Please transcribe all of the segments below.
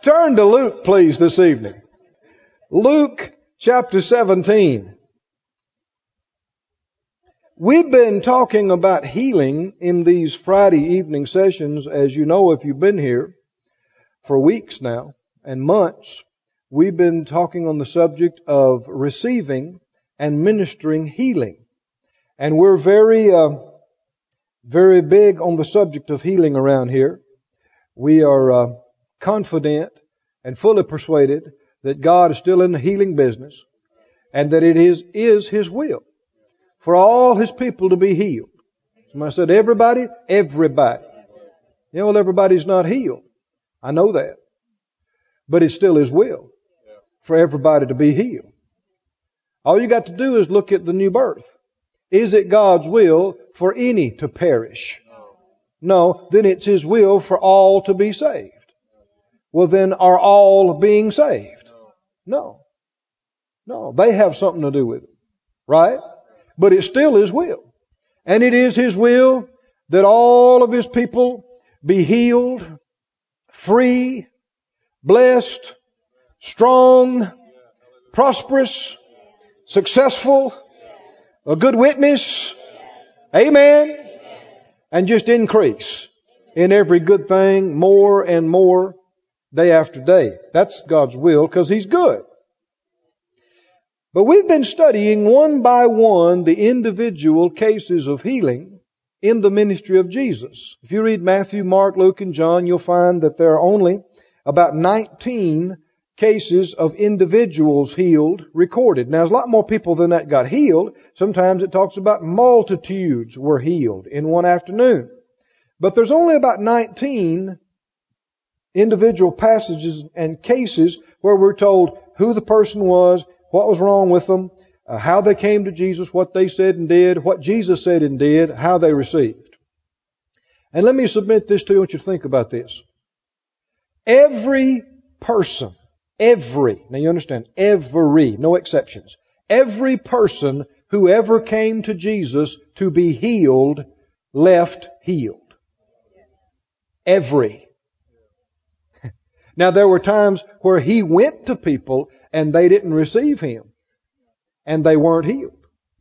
Turn to Luke, please, this evening. Luke chapter 17. We've been talking about healing in these Friday evening sessions, as you know if you've been here, for weeks now and months. We've been talking on the subject of receiving and ministering healing. And we're very big on the subject of healing around here. We are confident and fully persuaded that God is still in the healing business and that it is His will for all His people to be healed. Somebody said, everybody? Everybody. Well, everybody's not healed. I know that. But it's still His will for everybody to be healed. All you got to do is look at the new birth. Is it God's will for any to perish? No, then it's His will for all to be saved. Well, then are all being saved? No. They have something to do with it. Right? But it's still His will. And it is His will that all of His people be healed, free, blessed, strong, prosperous, successful, a good witness. Amen. And just increase in every good thing more and more day after day. That's God's will because He's good. But we've been studying one by one the individual cases of healing in the ministry of Jesus. If you read Matthew, Mark, Luke, and John, you'll find that there are only about 19 cases of individuals healed recorded. Now, there's a lot more people than that got healed. Sometimes it talks about multitudes were healed in one afternoon. But there's only about 19 individual passages and cases where we're told who the person was, what was wrong with them, how they came to Jesus, what they said and did, what Jesus said and did, how they received. And let me submit this to you. I want you to think about this. Every person, now you understand, no exceptions, every person who ever came to Jesus to be healed left healed. Every. Now there were times where He went to people and they didn't receive Him. And they weren't healed.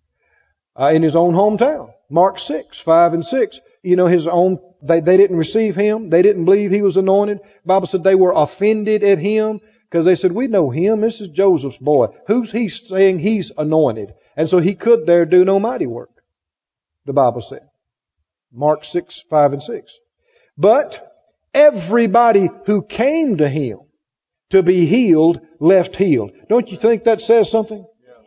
In His own hometown. Mark 6, 5 and 6. They didn't receive Him. They didn't believe He was anointed. The Bible said they were offended at Him because they said, we know Him. This is Joseph's boy. Who's He saying He's anointed? And so He could there do no mighty work. The Bible said. Mark 6, 5 and 6. But everybody who came to Him to be healed left healed. Don't you think that says something?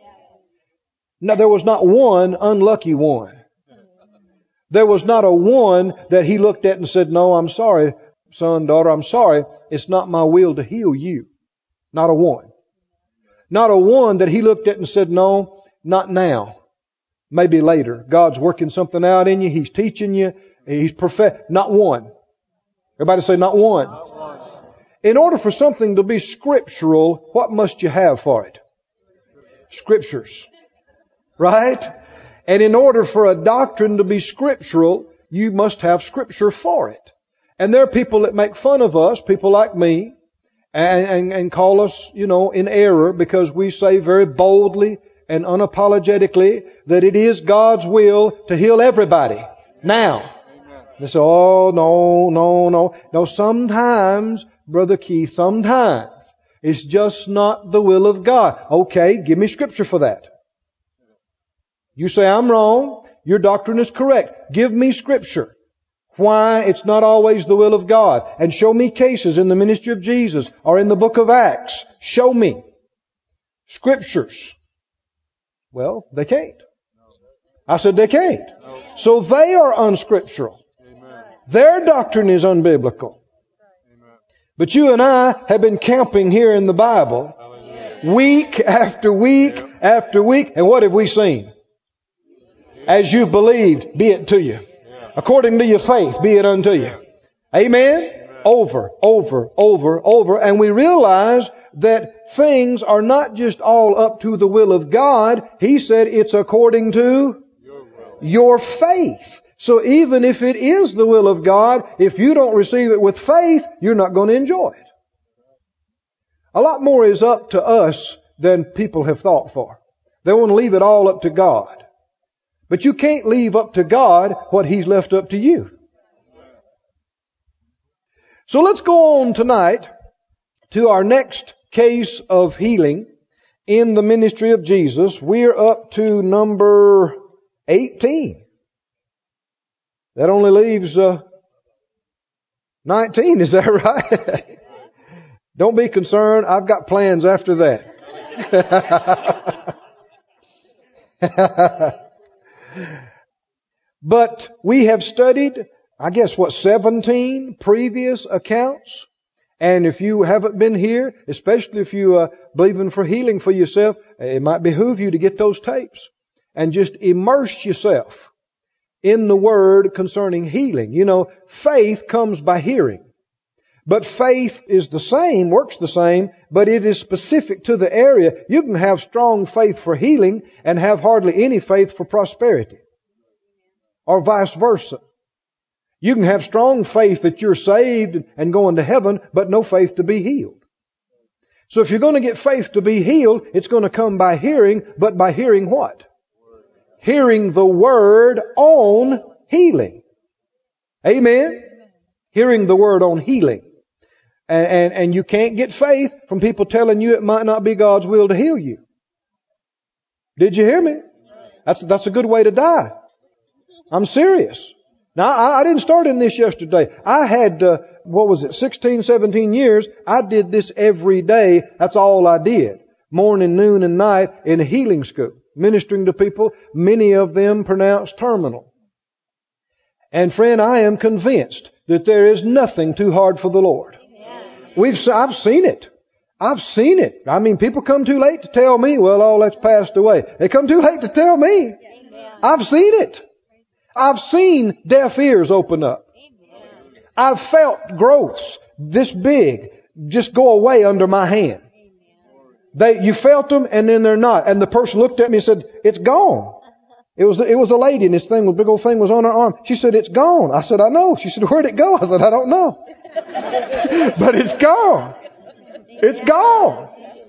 Now, there was not one unlucky one. There was not a one that He looked at and said, no, I'm sorry, son, daughter, I'm sorry. It's not my will to heal you. Not a one. Not a one that He looked at and said, no, not now. Maybe later. God's working something out in you. He's teaching you. He's perfect. Not one. Everybody say not one. Not one. In order for something to be scriptural, what must you have for it? Scriptures. Right? And in order for a doctrine to be scriptural, you must have scripture for it. And there are people that make fun of us, people like me, and call us, in error because we say very boldly and unapologetically that it is God's will to heal everybody. Now. They say, oh, no. No, sometimes, Brother Keith, sometimes it's just not the will of God. Okay, give me scripture for that. You say I'm wrong. Your doctrine is correct. Give me scripture. Why it's not always the will of God. And show me cases in the ministry of Jesus or in the book of Acts. Show me scriptures. Well, they can't. I said they can't. So they are unscriptural. Their doctrine is unbiblical. But you and I have been camping here in the Bible week after week after week. And what have we seen? As you believed, be it to you. According to your faith, be it unto you. Amen? Over. And we realize that things are not just all up to the will of God. He said it's according to your faith. So even if it is the will of God, if you don't receive it with faith, you're not going to enjoy it. A lot more is up to us than people have thought for. They want to leave it all up to God. But you can't leave up to God what He's left up to you. So let's go on tonight to our next case of healing in the ministry of Jesus. We're up to number 18. That only leaves 19, is that right? Don't be concerned, I've got plans after that. But we have studied, 17 previous accounts. And if you haven't been here, especially if you are believing for healing for yourself, it might behoove you to get those tapes and just immerse yourself in the Word concerning healing. You know, faith comes by hearing. But faith is the same, works the same, but it is specific to the area. You can have strong faith for healing and have hardly any faith for prosperity. Or vice versa. You can have strong faith that you're saved and going to heaven, but no faith to be healed. So if you're going to get faith to be healed, it's going to come by hearing, but by hearing what? Hearing the Word on healing. Amen? Hearing the Word on healing. And you can't get faith from people telling you it might not be God's will to heal you. Did you hear me? That's a good way to die. I'm serious. Now, I didn't start in this yesterday. I had, 16, 17 years. I did this every day. That's all I did. Morning, noon, and night in a healing school. Ministering to people, many of them pronounced terminal. And friend, I am convinced that there is nothing too hard for the Lord. I've seen it. I've seen it. I mean, people come too late to tell me, well, all that's passed away. They come too late to tell me. I've seen it. I've seen deaf ears open up. I've felt growths this big just go away under my hand. You felt them and then they're not. And the person looked at me and said, it's gone. It was a lady and this thing, the big old thing was on her arm. She said, it's gone. I said, I know. She said, where'd it go? I said, I don't know. But it's gone. It's gone.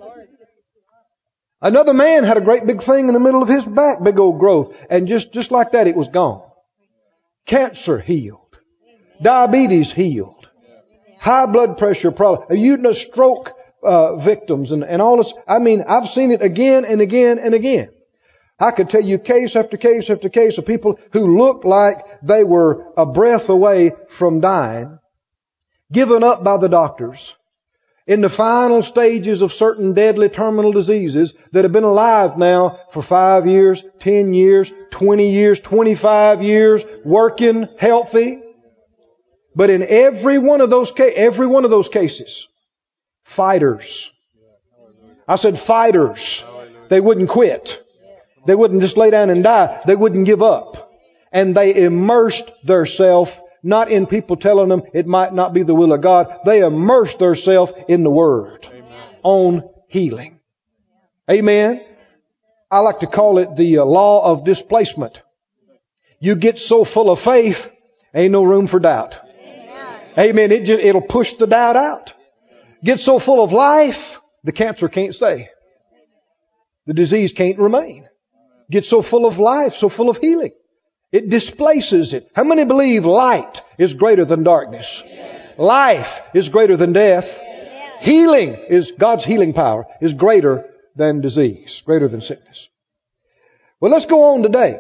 Another man had a great big thing in the middle of his back, big old growth. And just like that, it was gone. Cancer healed. Diabetes healed. High blood pressure problem. Stroke victims and all this. I mean, I've seen it again and again and again. I could tell you case after case after case of people who looked like they were a breath away from dying, given up by the doctors, in the final stages of certain deadly terminal diseases that have been alive now for 5 years, 10 years, 20 years, 25 years, working, healthy. But in every one of those cases, fighters. I said fighters. They wouldn't quit. They wouldn't just lay down and die. They wouldn't give up. And they immersed themselves not in people telling them it might not be the will of God. They immersed themselves in the Word on healing. Amen. I like to call it the law of displacement. You get so full of faith, ain't no room for doubt. Amen. It'll push the doubt out. Get so full of life, the cancer can't stay. The disease can't remain. Get so full of life, so full of healing. It displaces it. How many believe light is greater than darkness? Life is greater than death. Healing is, God's healing power is greater than disease, greater than sickness. Well, let's go on today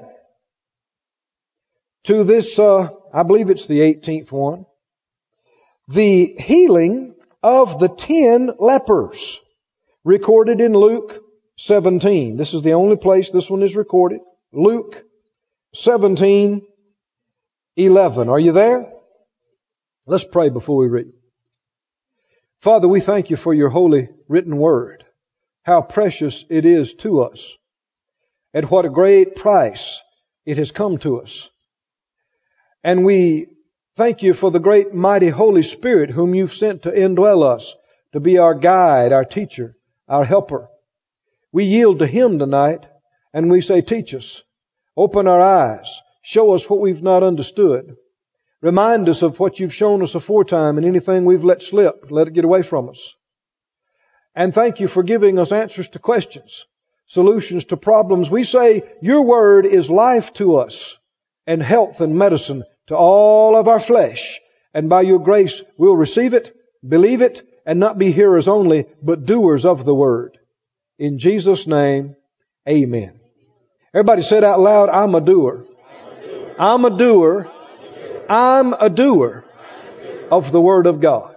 to this, I believe it's the 18th one. The healing of the 10 lepers, recorded in Luke 17. This is the only place this one is recorded. Luke 17:11. Are you there? Let's pray before we read. Father, we thank you for your holy written word. How precious it is to us. At what a great price it has come to us. And we thank you for the great mighty Holy Spirit whom you've sent to indwell us, to be our guide, our teacher, our helper. We yield to Him tonight and we say, teach us. Open our eyes. Show us what we've not understood. Remind us of what you've shown us aforetime, and anything we've let slip, let it get away from us. And thank you for giving us answers to questions, solutions to problems. We say your word is life to us and health and medicine to all of our flesh. And by your grace, we'll receive it, believe it, and not be hearers only, but doers of the word. In Jesus' name, amen. Everybody said out loud, I'm a doer. I'm a doer. I'm a doer of the word of God.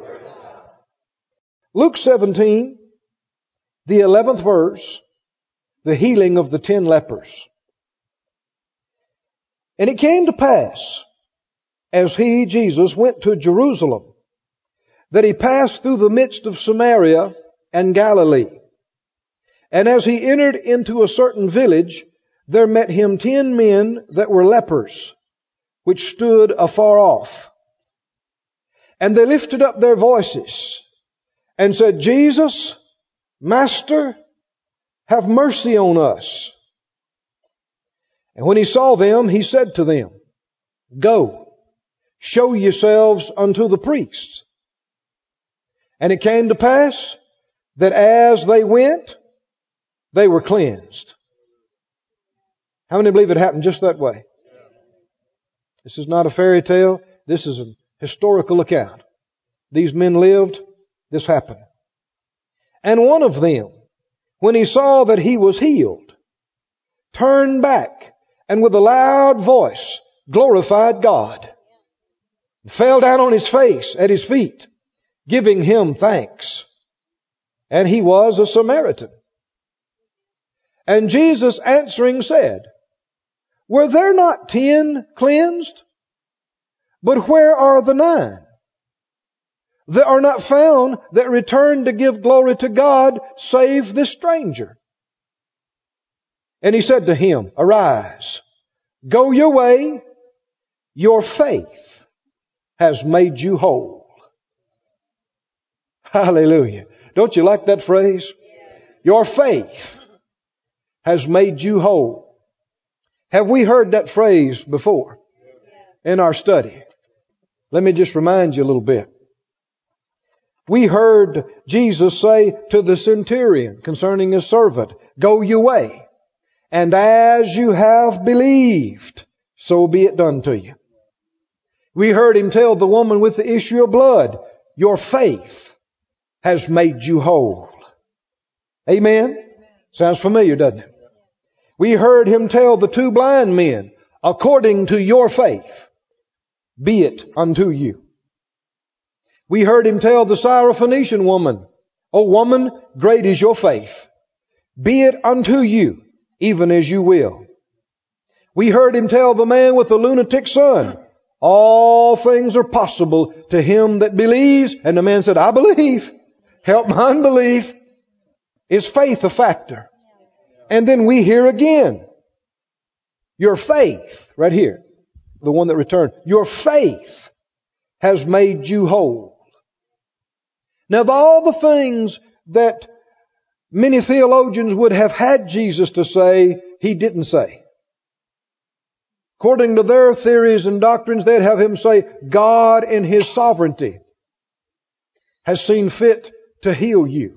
Luke 17, the 11th verse, the healing of the 10 lepers. And it came to pass, as he, Jesus, went to Jerusalem, that he passed through the midst of Samaria and Galilee. And as he entered into a certain village, there met him 10 men that were lepers, which stood afar off. And they lifted up their voices and said, Jesus, Master, have mercy on us. And when he saw them, he said to them, Go, show yourselves unto the priests. And it came to pass that as they went, they were cleansed. How many believe it happened just that way? This is not a fairy tale. This is a historical account. These men lived. This happened. And one of them, when he saw that he was healed, turned back and with a loud voice glorified God, fell down on his face at his feet, giving him thanks. And he was a Samaritan. And Jesus answering said, Were there not 10 cleansed? But where are the 9? There are not found that return to give glory to God, save this stranger. And he said to him, Arise, go your way, your faith has made you whole. Hallelujah. Don't you like that phrase? Your faith has made you whole. Have we heard that phrase before in our study? Let me just remind you a little bit. We heard Jesus say to the centurion concerning his servant, Go your way, and as you have believed, so be it done to you. We heard him tell the woman with the issue of blood, Your faith has made you whole. Amen? Sounds familiar, doesn't it? We heard him tell the 2 blind men, According to your faith, be it unto you. We heard him tell the Syrophoenician woman, O woman, great is your faith. Be it unto you, even as you will. We heard him tell the man with the lunatic son, All things are possible to him that believes. And the man said, I believe. Help my unbelief. Is faith a factor? And then we hear again, your faith, right here, the one that returned, your faith has made you whole. Now, of all the things that many theologians would have had Jesus to say, He didn't say. According to their theories and doctrines, they'd have Him say, God in His sovereignty has seen fit to heal you.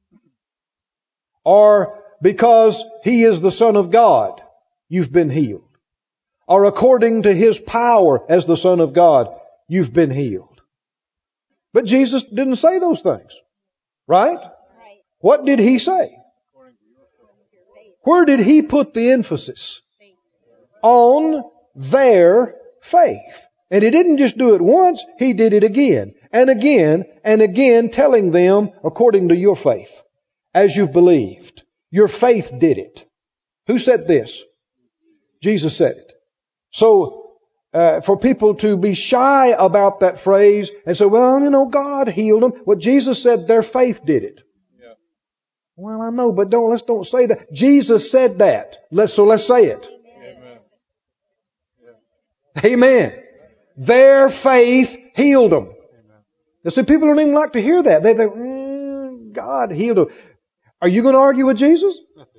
Or because He is the Son of God, you've been healed. Or according to His power as the Son of God, you've been healed. But Jesus didn't say those things. Right? What did He say? Where did He put the emphasis? On their faith. And He didn't just do it once, He did it again and again and again, telling them, according to your faith, as you've believed. Your faith did it. Who said this? Jesus said it. So, for people to be shy about that phrase and say, well, God healed them. Well, Jesus said their faith did it. Yeah. Well, I know, but let's don't say that. Jesus said that. Let's say it. Amen. Yeah. Amen. Their faith healed them. Amen. See, people don't even like to hear that. They think, God healed them. Are you going to argue with Jesus?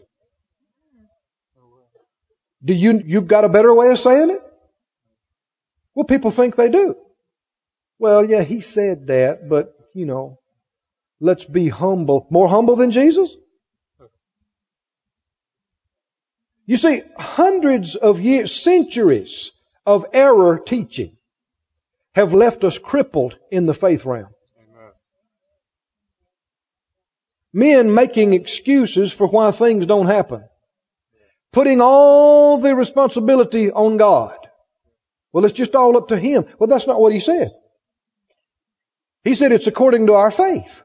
You've got a better way of saying it? Well, people think they do. Well, yeah, He said that, but, Let's be humble. More humble than Jesus? You see, hundreds of years, centuries of error teaching have left us crippled in the faith realm. Men making excuses for why things don't happen. Putting all the responsibility on God. Well, it's just all up to Him. Well, that's not what He said. He said it's according to our faith.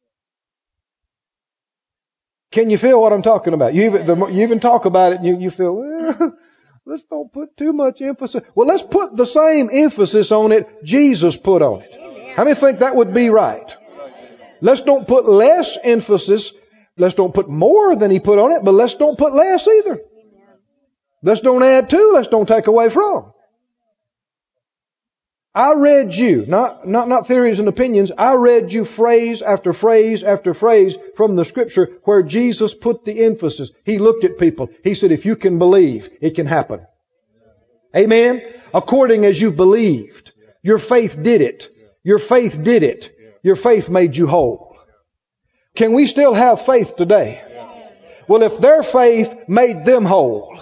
Can you feel what I'm talking about? You even talk about it and you feel, well, let's don't put too much emphasis. Well, let's put the same emphasis on it Jesus put on it. How many think that would be right? Let's don't put less emphasis. Let's don't put more than He put on it, but let's don't put less either. Let's don't add to. Let's don't take away from. I read you, not theories and opinions. I read you phrase after phrase after phrase from the Scripture where Jesus put the emphasis. He looked at people. He said, if you can believe, it can happen. Amen? According as you believed. Your faith did it. Your faith did it. Your faith made you whole. Can we still have faith today? Well, if their faith made them whole,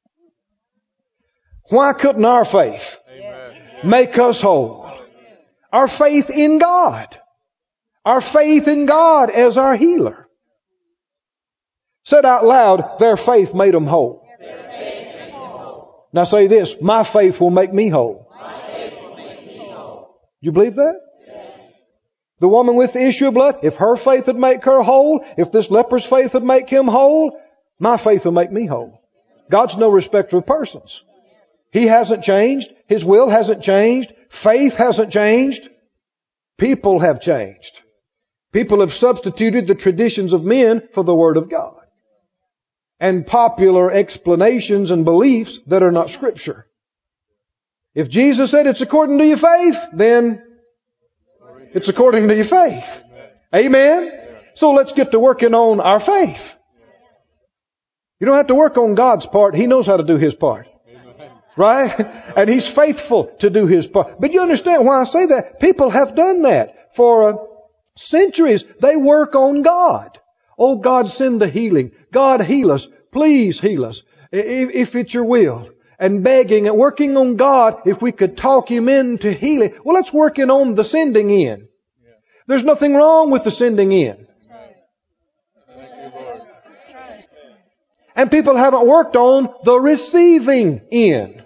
why couldn't our faith make us whole? Our faith in God. Our faith in God as our healer. Said out loud, their faith made them whole. Now say this, my faith will make me whole. You believe that? The woman with the issue of blood, if her faith would make her whole, if this leper's faith would make him whole, my faith will make me whole. God's no respecter of persons. He hasn't changed. His will hasn't changed. Faith hasn't changed. People have changed. People have substituted the traditions of men for the Word of God. And popular explanations and beliefs that are not Scripture. If Jesus said it's according to your faith, then it's according to your faith. Amen? So let's get to working on our faith. You don't have to work on God's part. He knows how to do His part. Right? And He's faithful to do His part. But you understand why I say that? People have done that for centuries. They work on God. Oh, God, send the healing. God, heal us. Please heal us. If it's your will. And begging and working on God if we could talk Him into healing. Well, that's working on the sending in. There's nothing wrong with the sending in. And people haven't worked on the receiving in.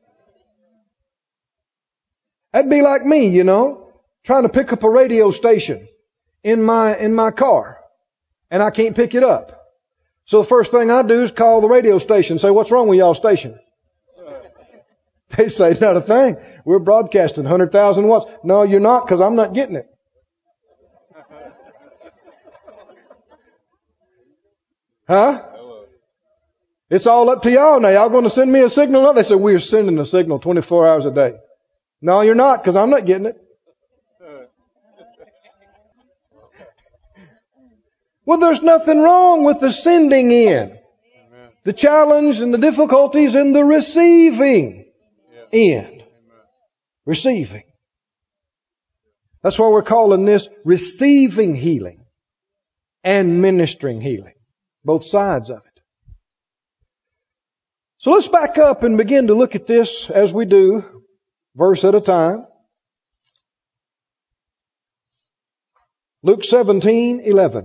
That'd be like me, trying to pick up a radio station in my car. And I can't pick it up. So the first thing I do is call the radio station and say, what's wrong with y'all's station? They say, not a thing. We're broadcasting 100,000 watts. No, you're not, because I'm not getting it. Huh? It's all up to y'all now. Y'all going to send me a signal? No, they said, we're sending a signal 24 hours a day. No, you're not, because I'm not getting it. Well, there's nothing wrong with the sending in. The challenge and the difficulties in the receiving in. Receiving. That's why we're calling this receiving healing and ministering healing. Both sides of it. So let's back up and begin to look at this as we do, verse at a time. Luke 17:11.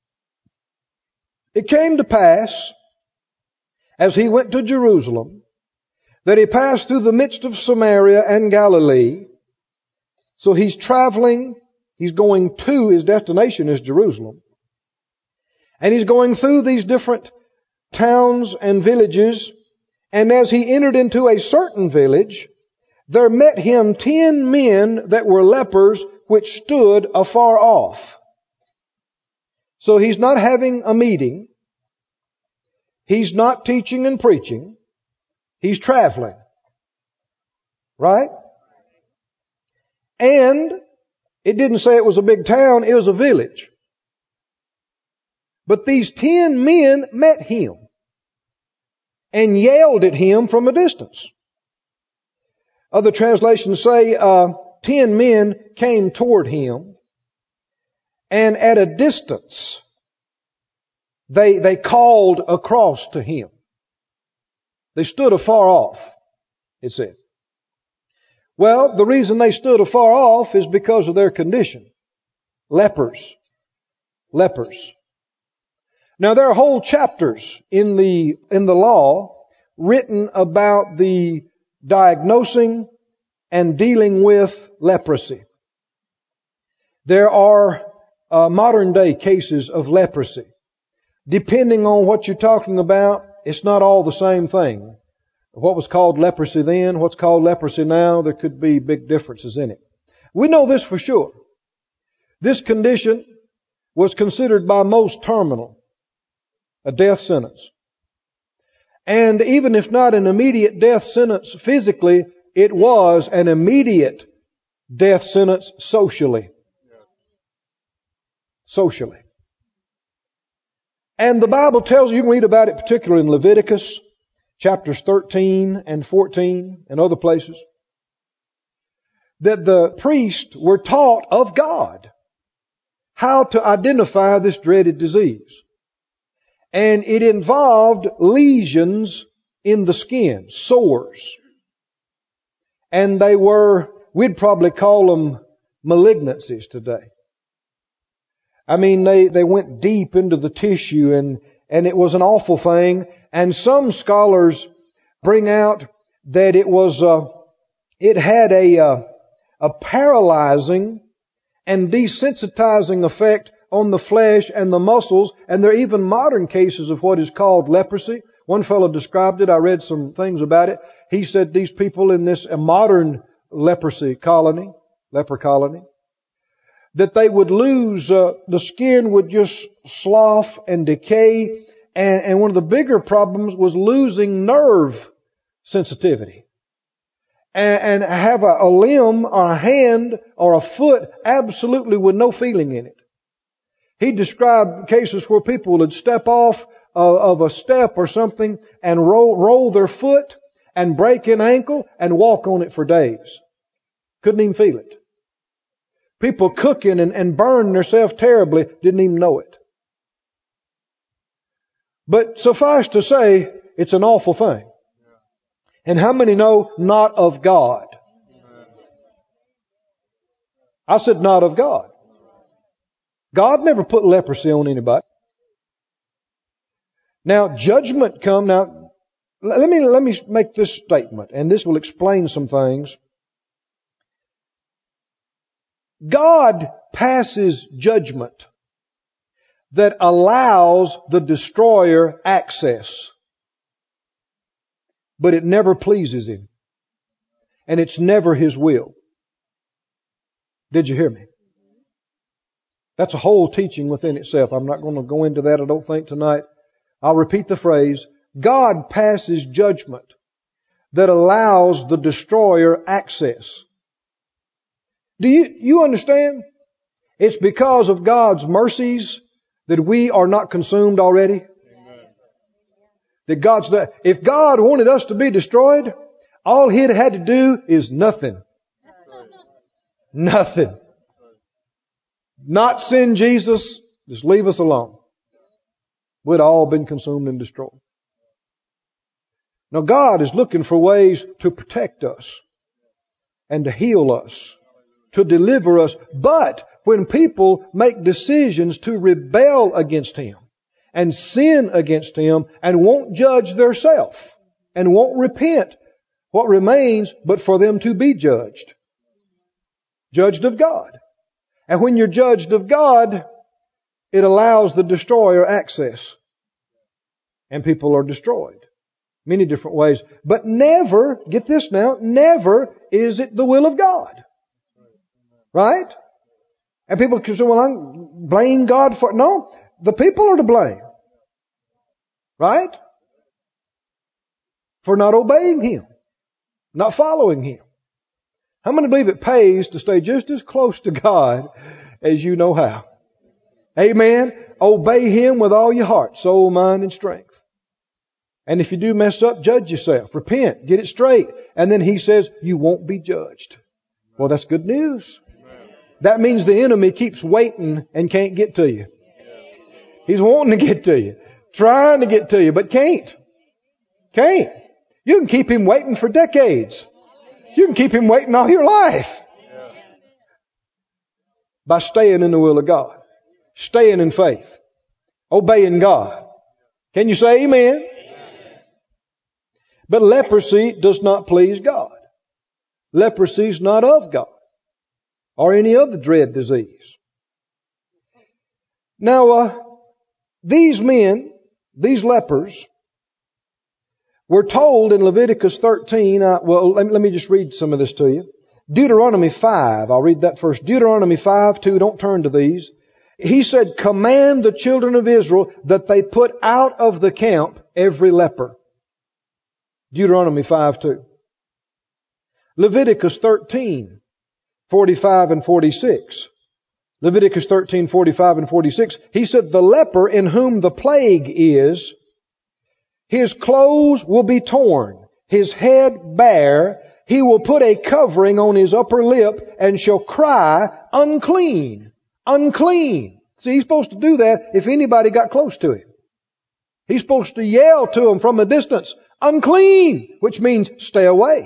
It came to pass, as He went to Jerusalem, that He passed through the midst of Samaria and Galilee. So He's traveling, He's going to, His destination is Jerusalem. And He's going through these different towns and villages. And as He entered into a certain village, there met Him 10 men that were lepers, which stood afar off. So He's not having a meeting. He's not teaching and preaching. He's traveling. Right? And it didn't say it was a big town, it was a village. But these 10 men met Him and yelled at Him from a distance. Other translations say 10 men came toward Him And at a distance, they called across to him. They stood afar off, it said. Well, the reason they stood afar off is because of their condition. Lepers. Lepers. Now there are whole chapters in the law written about the diagnosing and dealing with leprosy. There are modern day cases of leprosy. Depending on what you're talking about, it's not all the same thing. What was called leprosy then, what's called leprosy now, there could be big differences in it. We know this for sure. This condition was considered by most terminal, a death sentence. And even if not an immediate death sentence physically, it was an immediate death sentence socially. Socially. And the Bible tells you can read about it particularly in Leviticus, chapters 13 and 14 and other places, that the priests were taught of God how to identify this dreaded disease. And it involved lesions in the skin, sores. And they were, we'd probably call them malignancies today. I mean, they went deep into the tissue and it was an awful thing. And some scholars bring out that it had a paralyzing and desensitizing effect on the flesh and the muscles. And there are even modern cases of what is called leprosy. One fellow described it. I read some things about it. He said these people in this modern leper colony, that they would lose, the skin would just slough and decay. And one of the bigger problems was losing nerve sensitivity. And have a limb or a hand or a foot absolutely with no feeling in it. He described cases where people would step off of a step or something and roll their foot and break an ankle and walk on it for days. Couldn't even feel it. People cooking and burning themselves terribly didn't even know it. But suffice to say, it's an awful thing. And how many know not of God? I said not of God. God never put leprosy on anybody. Now judgment come. Now let me make this statement, and this will explain some things. God passes judgment that allows the destroyer access. But it never pleases Him. And it's never His will. Did you hear me? That's a whole teaching within itself. I'm not going to go into that, I don't think, tonight. I'll repeat the phrase. God passes judgment that allows the destroyer access. Do you understand? It's because of God's mercies that we are not consumed already. That if God wanted us to be destroyed, all He'd had to do is nothing. Nothing. Not send Jesus, just leave us alone. We'd all been consumed and destroyed. Now God is looking for ways to protect us and to heal us, to deliver us. But when people make decisions to rebel against Him and sin against Him and won't judge theirself and won't repent, what remains but for them to be judged? Judged of God. And when you're judged of God, it allows the destroyer access. And people are destroyed. Many different ways. But never, get this now, never is it the will of God. Right? And people can say, well, I blame God for it. No, the people are to blame. Right? For not obeying Him. Not following Him. How many believe it pays to stay just as close to God as you know how? Amen. Obey Him with all your heart, soul, mind, and strength. And if you do mess up, judge yourself. Repent. Get it straight. And then He says, you won't be judged. Well, that's good news. That means the enemy keeps waiting and can't get to you. He's wanting to get to you. Trying to get to you, but can't. Can't. You can keep him waiting for decades. You can keep him waiting all your life. By staying in the will of God. Staying in faith. Obeying God. Can you say amen? But leprosy does not please God. Leprosy is not of God. Or any other dread disease. Now, these men, these lepers, were told in Leviticus 13, let me just read some of this to you. Deuteronomy 5, I'll read that first. Deuteronomy 5:2, don't turn to these. He said, command the children of Israel that they put out of the camp every leper. Deuteronomy 5:2. Leviticus 13:45 and 46. Leviticus 13:45 and 46. He said, the leper in whom the plague is, his clothes will be torn, his head bare, he will put a covering on his upper lip and shall cry, unclean, unclean. See, he's supposed to do that if anybody got close to him. He's supposed to yell to him from a distance, unclean, which means stay away.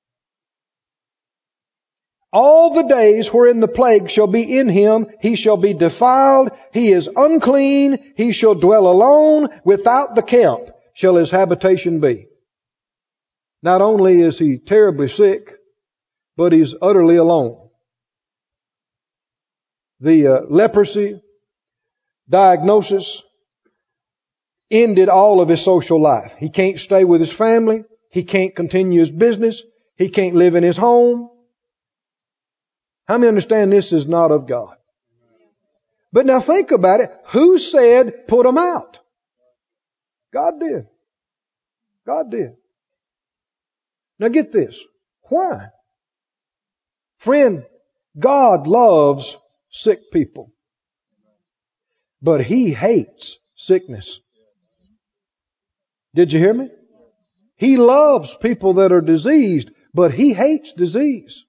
All the days wherein the plague shall be in him, he shall be defiled, he is unclean, he shall dwell alone, without the camp shall his habitation be. Not only is he terribly sick, but he's utterly alone. The leprosy diagnosis ended all of his social life. He can't stay with his family. He can't continue his business. He can't live in his home. How many understand this is not of God? But now think about it. Who said put them out? God did. God did. Now get this. Why? Friend, God loves sick people. But He hates sickness. Did you hear me? He loves people that are diseased, but He hates disease.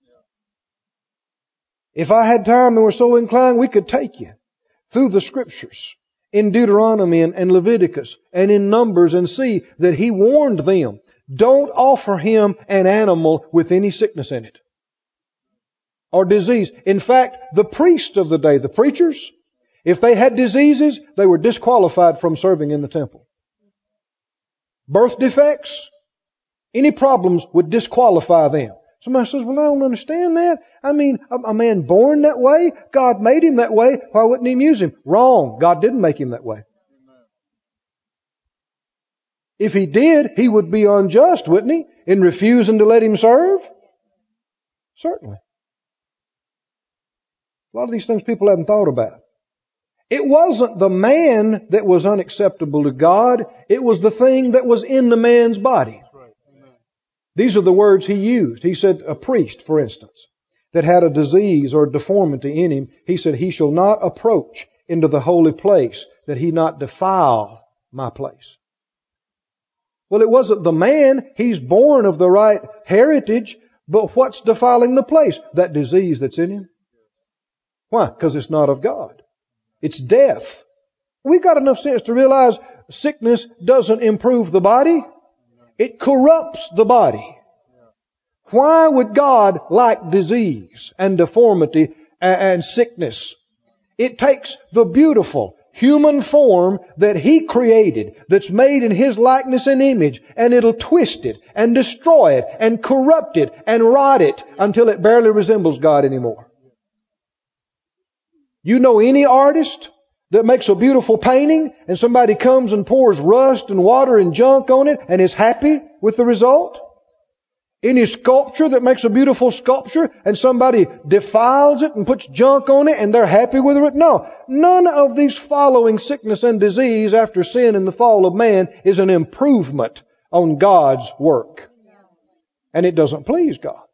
If I had time and were so inclined, we could take you through the Scriptures in Deuteronomy and Leviticus and in Numbers and see that He warned them, don't offer Him an animal with any sickness in it or disease. In fact, the priests of the day, the preachers, if they had diseases, they were disqualified from serving in the temple. Birth defects, any problems would disqualify them. Somebody says, well, I don't understand that. I mean, a man born that way, God made him that way, why wouldn't He use him? Wrong. God didn't make him that way. If He did, He would be unjust, wouldn't He, in refusing to let him serve? Certainly. A lot of these things people hadn't thought about. It wasn't the man that was unacceptable to God. It was the thing that was in the man's body. These are the words He used. He said, a priest, for instance, that had a disease or deformity in him, He said, he shall not approach into the holy place, that he not defile my place. Well, it wasn't the man. He's born of the right heritage, but what's defiling the place? That disease that's in him. Why? Because it's not of God. It's death. We've got enough sense to realize sickness doesn't improve the body. It corrupts the body. Why would God like disease and deformity and sickness? It takes the beautiful human form that He created, that's made in His likeness and image, and it'll twist it and destroy it and corrupt it and rot it until it barely resembles God anymore. You know any artist that makes a beautiful painting and somebody comes and pours rust and water and junk on it and is happy with the result? Any sculpture that makes a beautiful sculpture and somebody defiles it and puts junk on it and they're happy with it? No. None of these following sickness and disease after sin and the fall of man is an improvement on God's work. And it doesn't please God.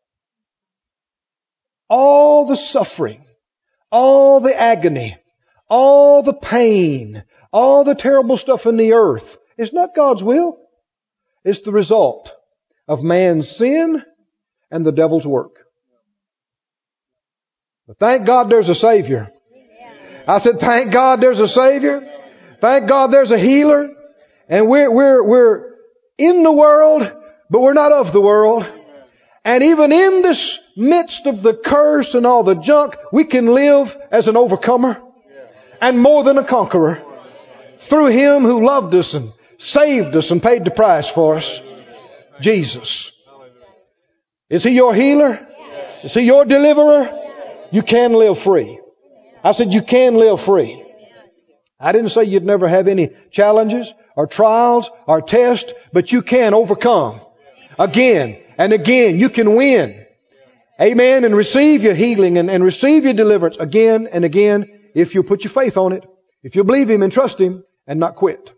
All the suffering, all the agony, all the pain, all the terrible stuff in the earth is not God's will. It's the result of man's sin and the devil's work. But thank God there's a Savior. I said, thank God there's a Savior. Thank God there's a healer. And we're in the world, but we're not of the world. And even in this midst of the curse and all the junk, we can live as an overcomer and more than a conqueror through Him who loved us and saved us and paid the price for us. Jesus. Is He your healer? Is He your deliverer? You can live free. I said you can live free. I didn't say you'd never have any challenges or trials or tests, but you can overcome. Again and again, you can win. Amen. And receive your healing and receive your deliverance again and again if you put your faith on it. If you believe Him and trust Him and not quit.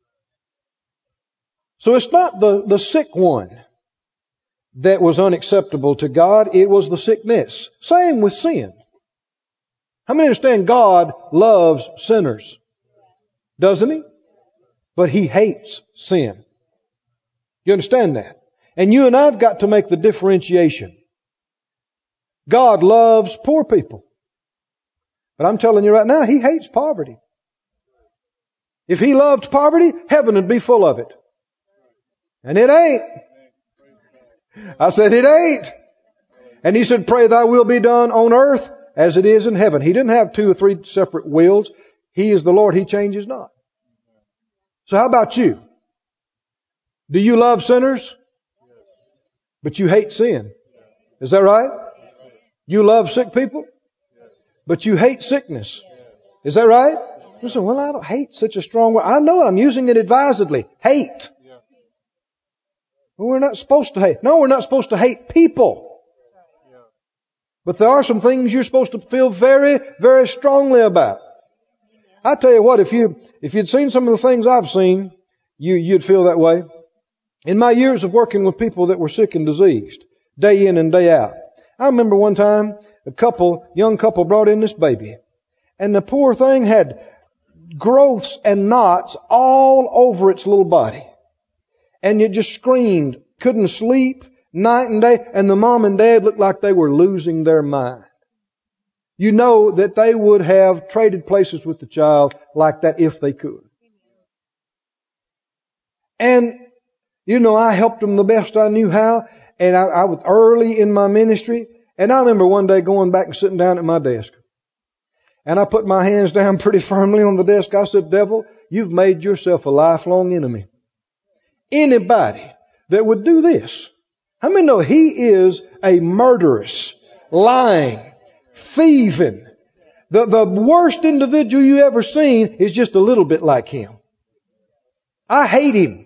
So it's not the sick one that was unacceptable to God. It was the sickness. Same with sin. How many understand God loves sinners? Doesn't He? But He hates sin. You understand that? And you and I have got to make the differentiation. God loves poor people. But I'm telling you right now, He hates poverty. If He loved poverty, heaven would be full of it. And it ain't. I said it ain't. And He said, pray thy will be done on earth as it is in heaven. He didn't have 2 or 3 separate wills. He is the Lord. He changes not. So how about you? Do you love sinners? But you hate sin. Is that right? You love sick people? But you hate sickness. Is that right? You say, well, I don't hate such a strong word. I know it. I'm using it advisedly. Hate. Well, we're not supposed to hate. No, we're not supposed to hate people. But there are some things you're supposed to feel very, very strongly about. I tell you what, if you'd seen some of the things I've seen, you'd feel that way. In my years of working with people that were sick and diseased, day in and day out, I remember one time young couple brought in this baby, and the poor thing had growths and knots all over its little body. And it just screamed, couldn't sleep night and day, and the mom and dad looked like they were losing their mind. You know that they would have traded places with the child like that if they could. And, you know, I helped them the best I knew how, and I was early in my ministry, and I remember one day going back and sitting down at my desk. And I put my hands down pretty firmly on the desk. I said, devil, you've made yourself a lifelong enemy. Anybody that would do this, how many know he is a murderous, lying, thieving? The worst individual you ever seen is just a little bit like him. I hate him.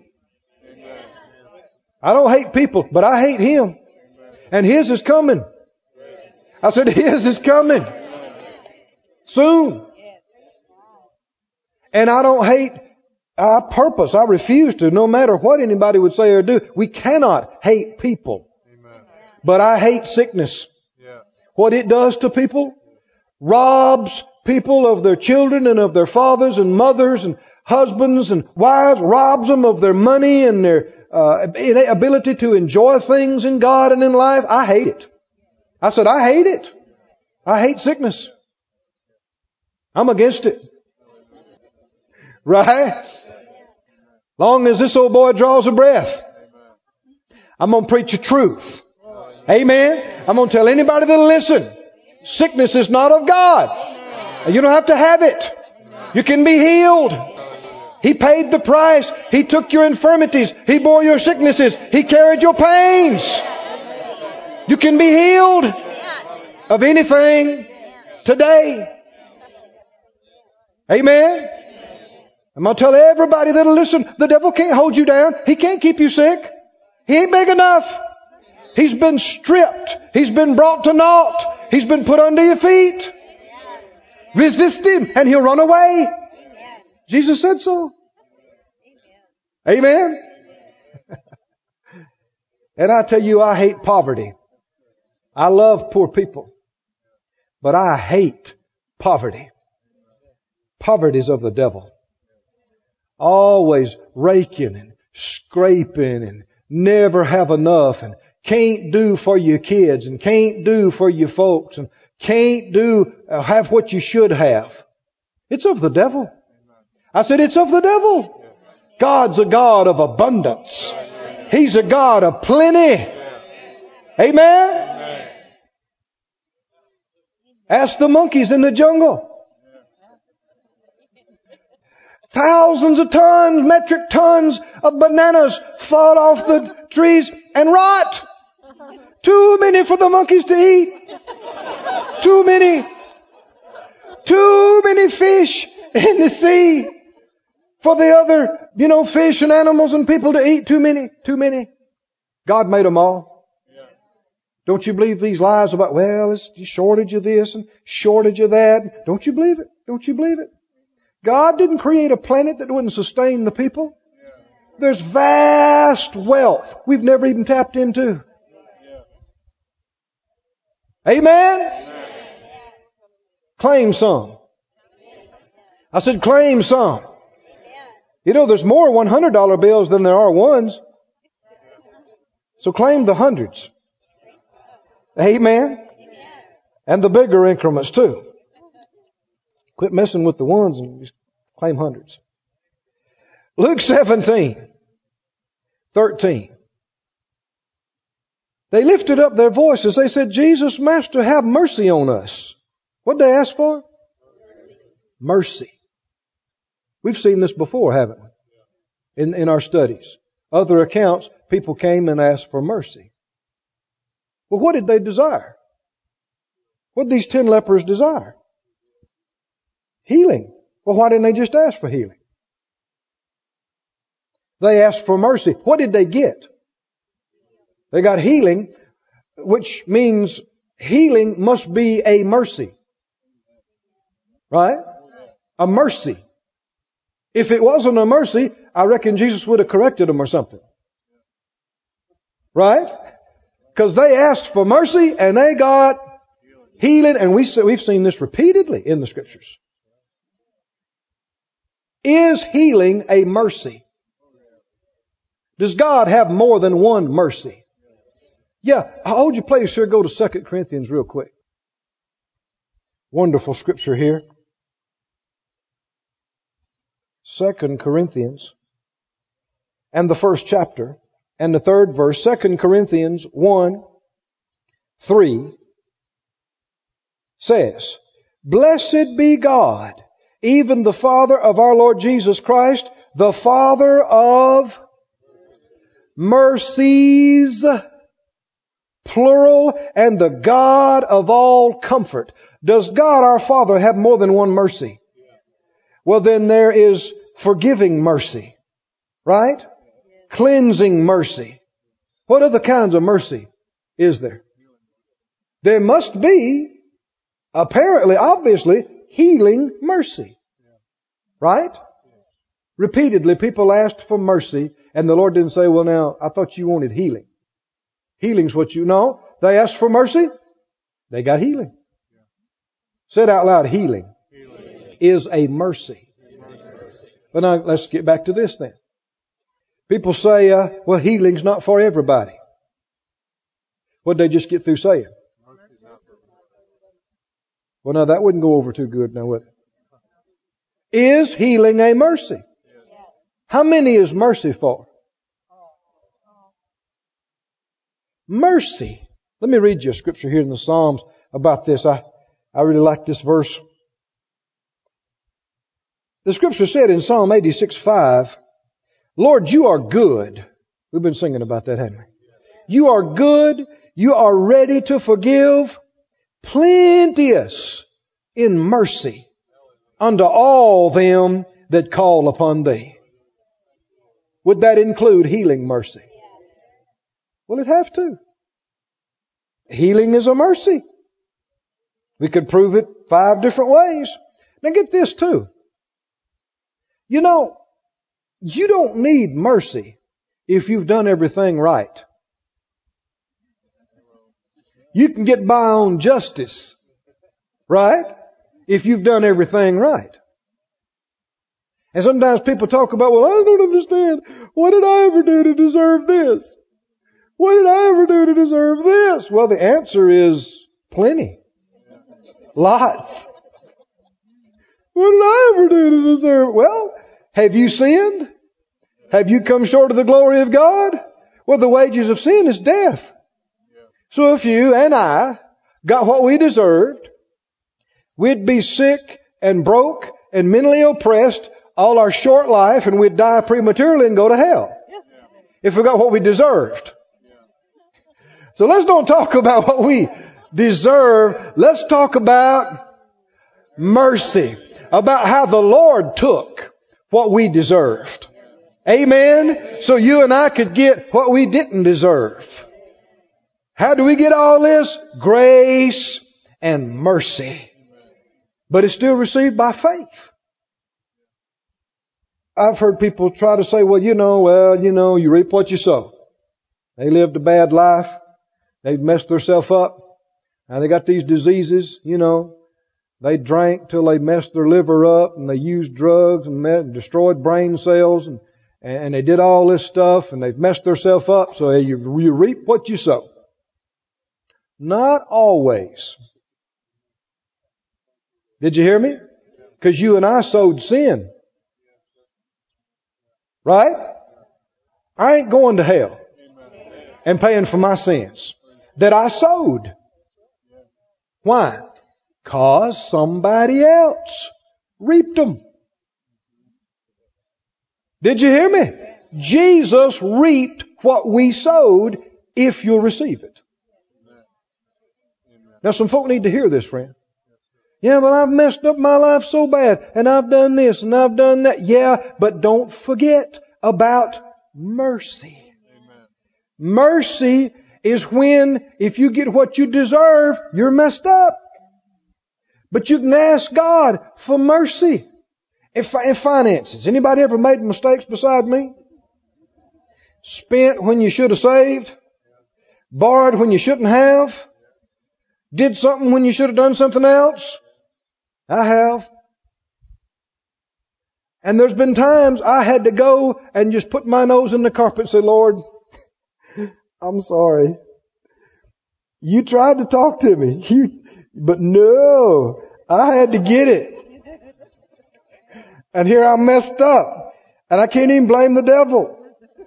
I don't hate people, but I hate him. And his is coming. I said his is coming. Soon. And I don't hate, I refuse to, no matter what anybody would say or do. We cannot hate people. Amen. But I hate sickness. Yeah. What it does to people, robs people of their children and of their fathers and mothers and husbands and wives, robs them of their money and their ability to enjoy things in God and in life. I hate it. I said, I hate it. I hate sickness. I'm against it. Right? Long as this old boy draws a breath, I'm going to preach the truth. Amen. I'm going to tell anybody that'll listen. Sickness is not of God. You don't have to have it. You can be healed. He paid the price. He took your infirmities. He bore your sicknesses. He carried your pains. You can be healed of anything today. Amen. I'm going to tell everybody that'll listen, the devil can't hold you down. He can't keep you sick. He ain't big enough. He's been stripped. He's been brought to naught. He's been put under your feet. Resist him and he'll run away. Jesus said so. Amen. And I tell you, I hate poverty. I love poor people. But I hate poverty. Poverty is of the devil. Always raking and scraping and never have enough and can't do for your kids and can't do for your folks and can't have what you should have. It's of the devil. I said it's of the devil. God's a God of abundance. He's a God of plenty. Amen? Ask the monkeys in the jungle. Thousands of tons, metric tons of bananas fall off the trees and rot. Too many for the monkeys to eat. Too many fish in the sea for the other, fish and animals and people to eat. Too many. God made them all. Don't you believe these lies about, it's a shortage of this and shortage of that? Don't you believe it? Don't you believe it? God didn't create a planet that wouldn't sustain the people. There's vast wealth we've never even tapped into. Amen? Claim some. I said claim some. There's more $100 bills than there are ones. So claim the hundreds. Amen? And the bigger increments too. Quit messing with the ones and just claim hundreds. Luke 17:13. They lifted up their voices. They said, Jesus, Master, have mercy on us. What did they ask for? Mercy. We've seen this before, haven't we? In our studies. Other accounts, people came and asked for mercy. Well, what did they desire? What did these 10 lepers desire? Healing. Well, why didn't they just ask for healing? They asked for mercy. What did they get? They got healing, which means healing must be a mercy. Right? A mercy. If it wasn't a mercy, I reckon Jesus would have corrected them or something. Right? Because they asked for mercy and they got healing. And we've seen this repeatedly in the Scriptures. Is healing a mercy? Does God have more than one mercy? Yeah. Hold your place here. Go to 2 Corinthians real quick. Wonderful scripture here. 2 Corinthians and the first chapter and the third verse. 2 Corinthians 1:3 says, Blessed be God, even the Father of our Lord Jesus Christ, the Father of mercies, plural, and the God of all comfort. Does God our Father have more than one mercy? Well, then there is forgiving mercy, right? Cleansing mercy. What other kinds of mercy is there? There must be, apparently, obviously, healing mercy. Right? Repeatedly, people asked for mercy, and the Lord didn't say, well, now, I thought you wanted healing. Healing's what you know. They asked for mercy. They got healing. Said out loud, healing is a mercy. But now, let's get back to this then. People say, well, healing's not for everybody. What did they just get through saying? Well, now, that wouldn't go over too good now, would it? Is healing a mercy? How many is mercy for? Mercy. Let me read you a scripture here in the Psalms about this. I really like this verse. The scripture said in Psalm 86:5, Lord, you are good. We've been singing about that, haven't we? You are good. You are ready to forgive. Plenteous in mercy unto all them that call upon thee. Would that include healing mercy? Well, it'd have to. Healing is a mercy. We could prove it 5 different ways. Now get this too. You know, you don't need mercy if you've done everything right. You can get by on justice, right? If you've done everything right. And sometimes people talk about, well, I don't understand. What did I ever do to deserve this? What did I ever do to deserve this? Well, the answer is plenty. Lots. What did I ever do to deserve? Well, have you sinned? Have you come short of the glory of God? Well, the wages of sin is death. So if you and I got what we deserved, we'd be sick and broke and mentally oppressed all our short life, and we'd die prematurely and go to hell if we got what we deserved. So let's don't talk about what we deserve. Let's talk about mercy, about how the Lord took what we deserved. Amen? So you and I could get what we didn't deserve. How do we get all this? Grace and mercy. But it's still received by faith. I've heard people try to say, well, you reap what you sow. They lived a bad life. They've messed themselves up. And they got these diseases, They drank till they messed their liver up, and they used drugs and destroyed brain cells, and they did all this stuff, and they've messed themselves up. So you reap what you sow. Not always. Did you hear me? Because you and I sowed sin. Right? I ain't going to hell and paying for my sins that I sowed. Why? Because somebody else reaped them. Did you hear me? Jesus reaped what we sowed if you'll receive it. Now some folk need to hear this, friend. Yeah, but I've messed up my life so bad, and I've done this and I've done that. Yeah, but don't forget about mercy. Amen. Mercy is when, if you get what you deserve, you're messed up. But you can ask God for mercy. In finances, anybody ever made mistakes beside me? Spent when you should have saved? Borrowed when you shouldn't have? Did something when you should have done something else? I have. And there's been times I had to go and just put my nose in the carpet and say, Lord, I'm sorry. You tried to talk to me. But no, I had to get it. And here I'm messed up. And I can't even blame the devil.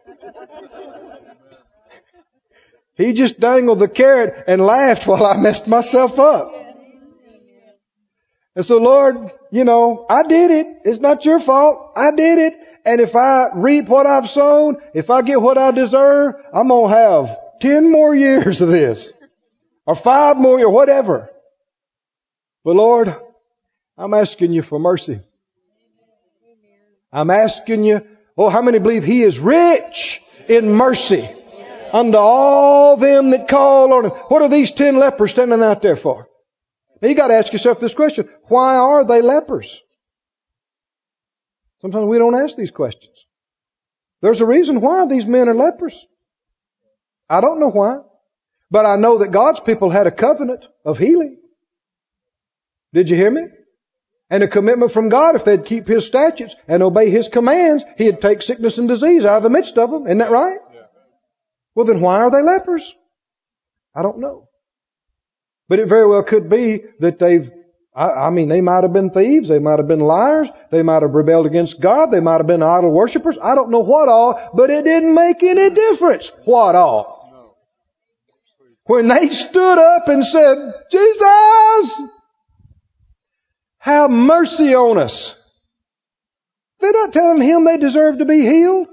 He just dangled the carrot and laughed while I messed myself up. And so, Lord, I did it. It's not your fault. I did it. And if I reap what I've sown, if I get what I deserve, I'm going to have 10 more years of this. Or 5 more years, whatever. But Lord, I'm asking you for mercy. I'm asking you, how many believe He is rich in mercy unto all them that call on Him? What are these 10 lepers standing out there for? Now you got to ask yourself this question. Why are they lepers? Sometimes we don't ask these questions. There's a reason why these men are lepers. I don't know why. But I know that God's people had a covenant of healing. Did you hear me? And a commitment from God, if they'd keep His statutes and obey His commands, He'd take sickness and disease out of the midst of them. Isn't that right? Well, then why are they lepers? I don't know. But it very well could be that they might have been thieves. They might have been liars. They might have rebelled against God. They might have been idol worshippers. I don't know what all, but it didn't make any difference. What all? When they stood up and said, Jesus, have mercy on us. They're not telling Him they deserve to be healed.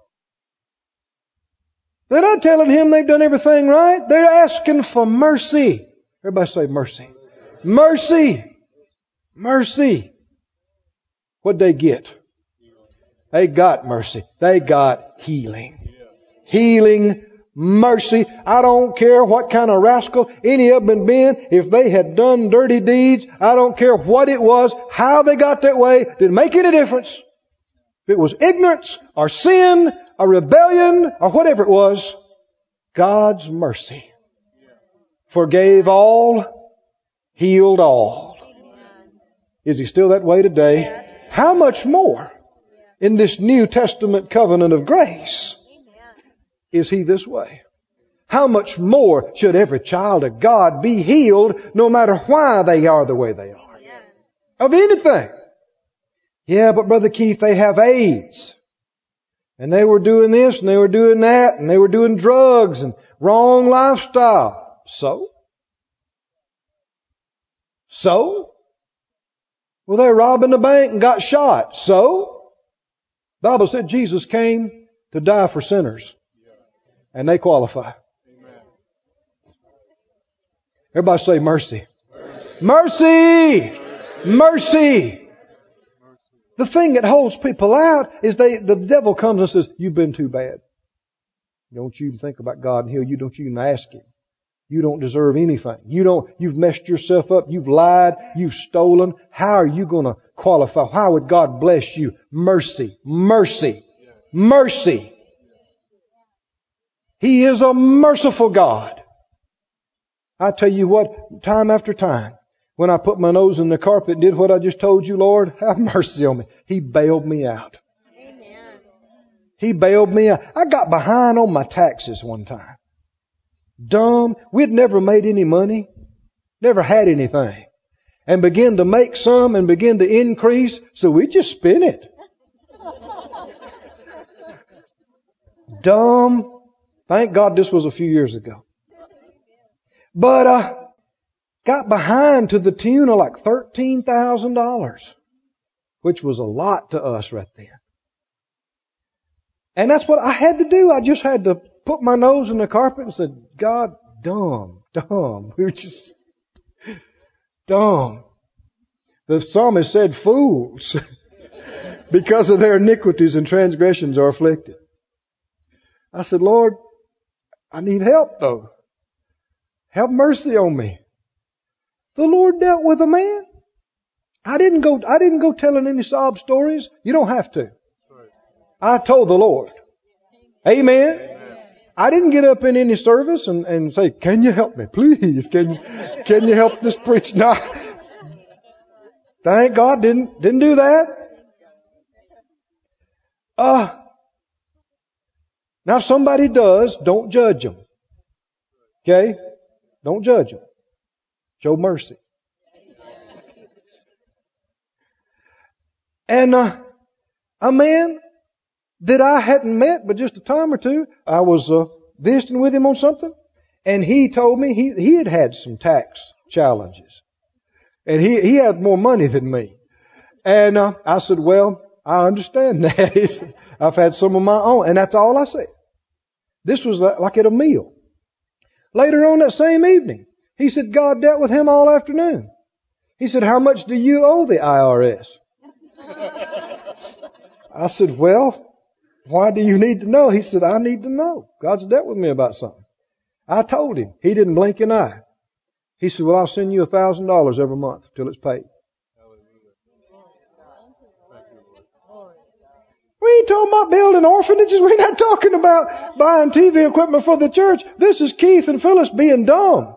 They're not telling Him they've done everything right. They're asking for mercy. Everybody say mercy. Mercy. Mercy. What'd they get? They got mercy. They got healing. Healing, mercy. I don't care what kind of rascal any of them had been. If they had done dirty deeds, I don't care what it was, how they got that way. Didn't make any difference. If it was ignorance or sin or rebellion or whatever it was, God's mercy forgave all, healed all. Is He still that way today? How much more in this New Testament covenant of grace is He this way? how much more should every child of God be healed no matter why they are the way they are? Of anything. Yeah, but Brother Keith, they have AIDS. And they were doing this and they were doing that and they were doing drugs and wrong lifestyle. So? Well, they're robbing the bank and got shot. So? The Bible said Jesus came to die for sinners. And they qualify. Everybody say mercy. Mercy! Mercy! The thing that holds people out is the devil comes and says, you've been too bad. Don't you even think about God and heal you. Don't you even ask Him. You don't deserve anything. You've messed yourself up. You've lied. You've stolen. How are you going to qualify? How would God bless you? Mercy. Mercy. Mercy. He is a merciful God. I tell you what, time after time, when I put my nose in the carpet and did what I just told you, Lord, have mercy on me. He bailed me out. Amen. He bailed me out. I got behind on my taxes one time. Dumb. We'd never made any money. Never had anything. And began to make some and begin to increase. So we just spent it. Dumb. Thank God this was a few years ago. But, got behind to the tune of like $13,000, which was a lot to us right then. And that's what I had to do. I just had to put my nose in the carpet and said, God, dumb. We were just dumb. The psalmist said, fools, because of their iniquities and transgressions are afflicted. I said, Lord, I need help though. Have mercy on me. The Lord dealt with a man. I didn't go telling any sob stories. You don't have to. I told the Lord. Amen. I didn't get up in any service and say, can you help me? Please, can you help this preach? No. Thank God, didn't do that. Now if somebody does, don't judge them. Okay? Don't judge them. Show mercy. And a man that I hadn't met but just a time or two, I was visiting with him on something, and he told me he had had some tax challenges. And he had more money than me. And I said, well, I understand that. He said, I've had some of my own. And that's all I said. This was like at a meal. Later on that same evening, he said God dealt with him all afternoon. He said, how much do you owe the IRS? I said, well, why do you need to know? He said, I need to know. God's dealt with me about something. I told him. He didn't blink an eye. He said, well, I'll send you $1,000 every month till it's paid. We ain't talking about building orphanages. We're not talking about buying TV equipment for the church. This is Keith and Phyllis being dumb.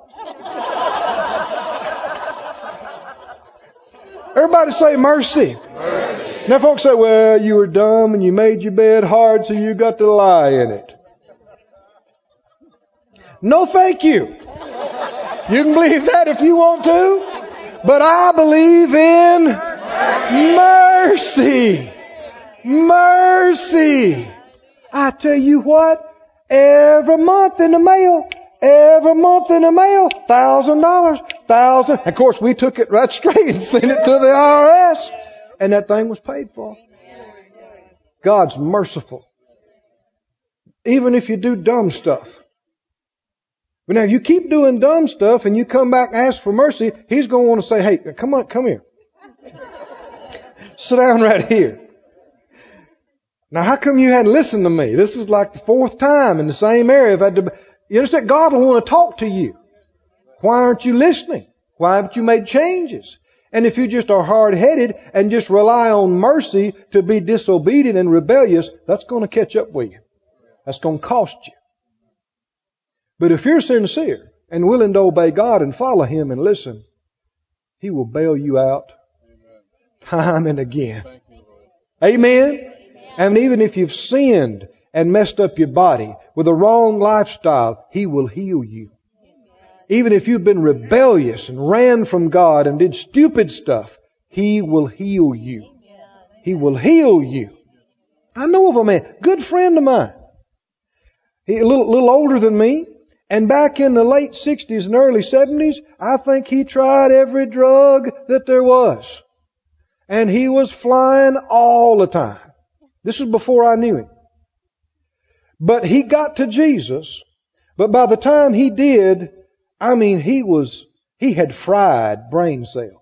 Everybody say mercy. Mercy. Now folks say, well, you were dumb and you made your bed hard, so you got to lie in it. No thank you. You can believe that if you want to. But I believe in mercy. Mercy. I tell you what, every month in the mail, $1,000, $1,000. Of course, we took it right straight and sent it to the IRS. And that thing was paid for. God's merciful. Even if you do dumb stuff. But now, if you keep doing dumb stuff and you come back and ask for mercy, He's going to want to say, hey, come here. Sit down right here. Now, how come you hadn't listened to me? This is like the fourth time in the same area. You understand? God will want to talk to you. Why aren't you listening? Why haven't you made changes? And if you just are hard-headed and just rely on mercy to be disobedient and rebellious, that's going to catch up with you. That's going to cost you. But if you're sincere and willing to obey God and follow Him and listen, He will bail you out time and again. Amen? And even if you've sinned and messed up your body with a wrong lifestyle, He will heal you. Even if you've been rebellious and ran from God and did stupid stuff, He will heal you. He will heal you. I know of a man, good friend of mine. He a little older than me. And back in the late 60s and early 70s, I think he tried every drug that there was. And he was flying all the time. This was before I knew him. But he got to Jesus. But by the time he did, he had fried brain cells.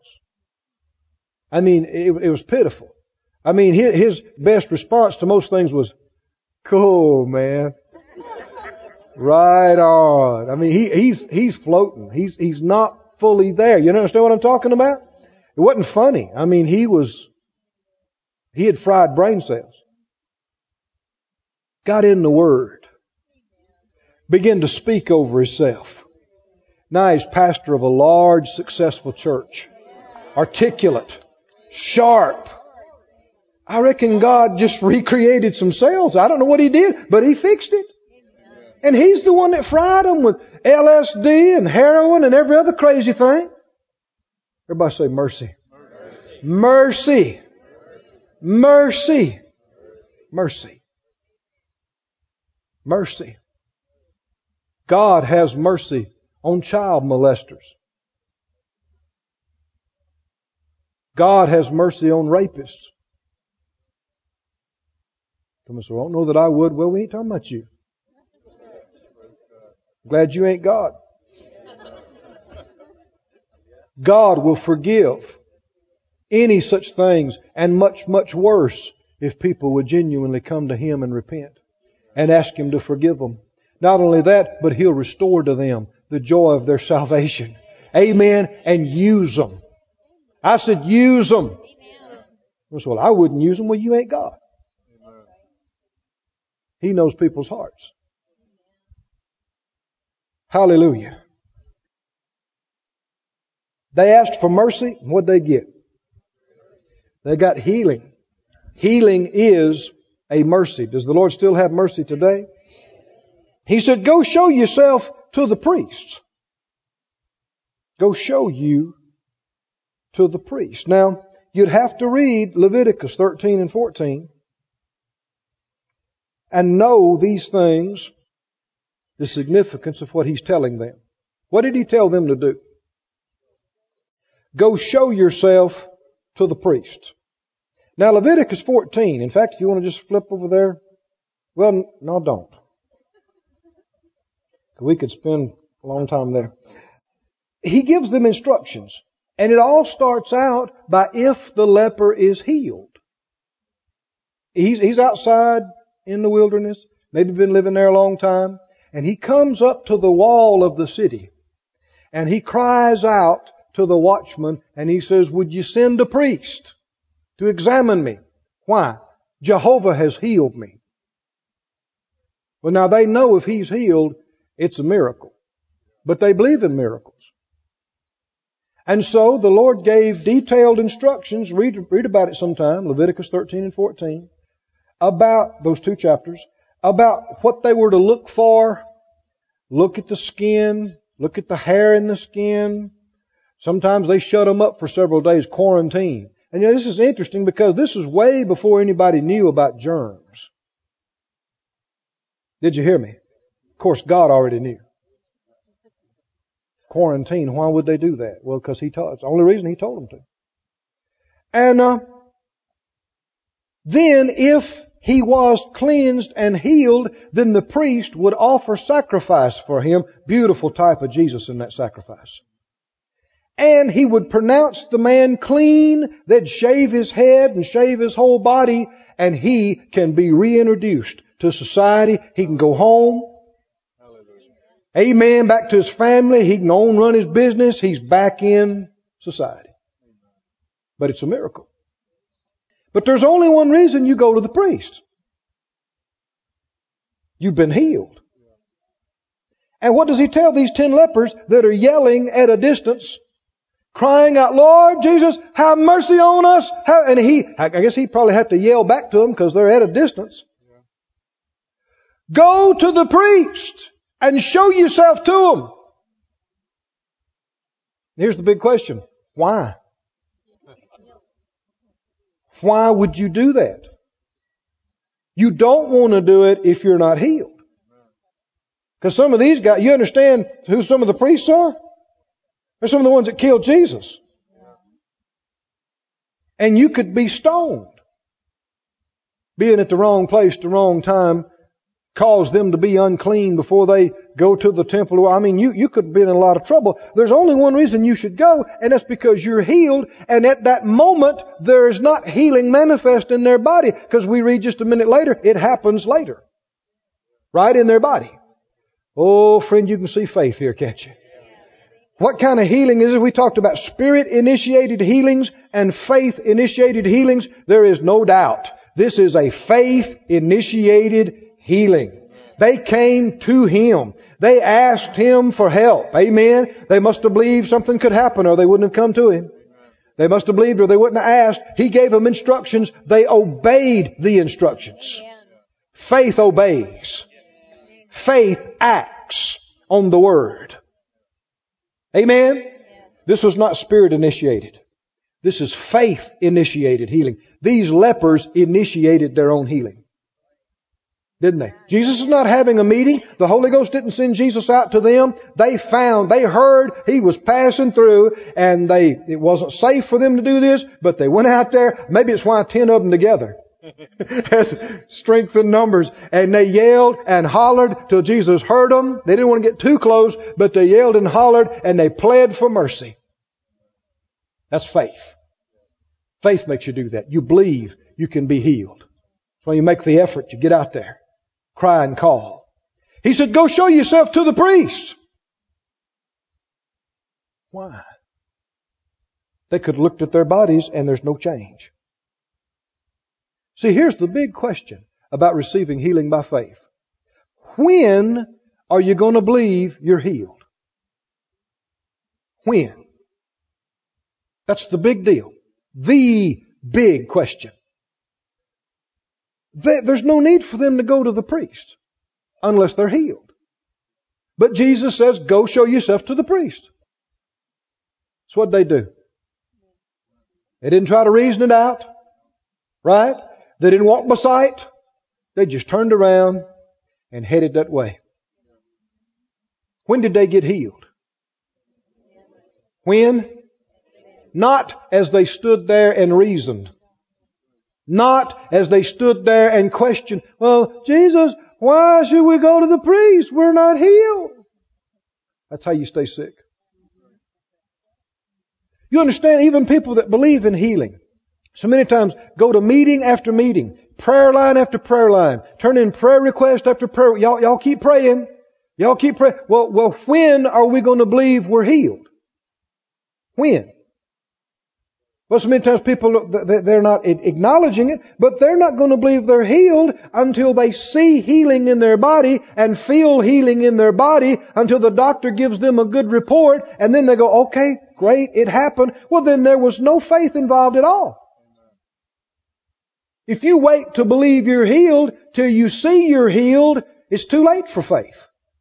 It was pitiful. His best response to most things was, cool, man. Right on. He's floating. He's not fully there. You understand what I'm talking about? It wasn't funny. He had fried brain cells. Got in the Word. Began to speak over himself. Now he's pastor of a large, successful church. Articulate. Sharp. I reckon God just recreated some cells. I don't know what He did, but He fixed it. And He's the one that fried them with LSD and heroin and every other crazy thing. Everybody say mercy. Mercy. Mercy. Mercy. Mercy. God has mercy on child molesters. God has mercy on rapists. Someone said, I don't know that I would. Well, we ain't talking about you. Glad you ain't God. God will forgive any such things and much, much worse if people would genuinely come to Him and repent and ask Him to forgive them. Not only that, but He'll restore to them the joy of their salvation. Amen. And use them. I said use them. Well, I wouldn't use them. Well, you ain't God. He knows people's hearts. Hallelujah. They asked for mercy. What'd they get? They got healing. Healing is a mercy. Does the Lord still have mercy today? He said, go show yourself to the priests. Go show you to the priest. Now, you'd have to read Leviticus 13 and 14 and know these things, the significance of what He's telling them. What did He tell them to do? Go show yourself to the priest. Now, Leviticus 14, in fact, if you want to just flip over there, well, no, don't. We could spend a long time there. He gives them instructions. And it all starts out by if the leper is healed. He's outside in the wilderness, maybe been living there a long time, and he comes up to the wall of the city. And he cries out to the watchman and he says, would you send a priest to examine me? Why? Jehovah has healed me. Well, now they know if He's healed, it's a miracle. But they believe in miracles. And so the Lord gave detailed instructions, read about it sometime, Leviticus 13 and 14, about those two chapters, about what they were to look for. Look at the skin, look at the hair in the skin. Sometimes they shut them up for several days, quarantine. And this is interesting because this is way before anybody knew about germs. Did you hear me? Of course, God already knew. Quarantine, why would they do that? Well, because He taught. It's the only reason He told them to. And then if he was cleansed and healed, then the priest would offer sacrifice for him. Beautiful type of Jesus in that sacrifice. And he would pronounce the man clean, they'd shave his head and shave his whole body, and he can be reintroduced to society. He can go home. Amen. Back to his family. He can run his business. He's back in society. But it's a miracle. But there's only one reason you go to the priest. You've been healed. And what does He tell these 10 lepers that are yelling at a distance, crying out, Lord Jesus, have mercy on us? And I guess he probably had to yell back to them because they're at a distance. Go to the priest and show yourself to him. Here's the big question. Why? Why would you do that? You don't want to do it if you're not healed. Because some of these guys, you understand who some of the priests are? They're some of the ones that killed Jesus. And you could be stoned. Being at the wrong place, the wrong time, cause them to be unclean before they go to the temple. I mean, you could be in a lot of trouble. There's only one reason you should go, and that's because you're healed. And at that moment, there is not healing manifest in their body. Because we read just a minute later, it happens later. Right in their body. Oh, friend, you can see faith here, can't you? What kind of healing is it? We talked about Spirit-initiated healings and faith-initiated healings. There is no doubt. This is a faith-initiated healing. They came to Him. They asked Him for help. Amen. They must have believed something could happen or they wouldn't have come to Him. They must have believed or they wouldn't have asked. He gave them instructions. They obeyed the instructions. Faith obeys. Faith acts on the Word. Amen? This was not Spirit-initiated. This is faith-initiated healing. These lepers initiated their own healing. Didn't they? Jesus is not having a meeting. The Holy Ghost didn't send Jesus out to them. They heard He was passing through, and it wasn't safe for them to do this, but they went out there. Maybe it's why 10 of them together. Has strength in numbers. And they yelled and hollered till Jesus heard them. They didn't want to get too close, but they yelled and hollered and they pled for mercy. That's faith. Faith makes you do that. You believe you can be healed. That's why you make the effort. You get out there. Cry and call. He said, go show yourself to the priest. Why? They could have looked at their bodies and there's no change. See, here's the big question about receiving healing by faith. When are you going to believe you're healed? When? That's the big deal. The big question. There's no need for them to go to the priest unless they're healed. But Jesus says, go show yourself to the priest. That's what they do. They didn't try to reason it out. Right? They didn't walk by sight. They just turned around and headed that way. When did they get healed? When? Not as they stood there and reasoned. Not as they stood there and questioned, well, Jesus, why should we go to the priest? We're not healed. That's how you stay sick. You understand, even people that believe in healing, so many times go to meeting after meeting, prayer line after prayer line, turn in prayer request after prayer. Y'all keep praying. Y'all keep praying. Well, when are we going to believe we're healed? When? Well, so many times people, they're not acknowledging it, but they're not going to believe they're healed until they see healing in their body and feel healing in their body, until the doctor gives them a good report, and then they go, okay, great, it happened. Well, then there was no faith involved at all. If you wait to believe you're healed till you see you're healed, it's too late for faith.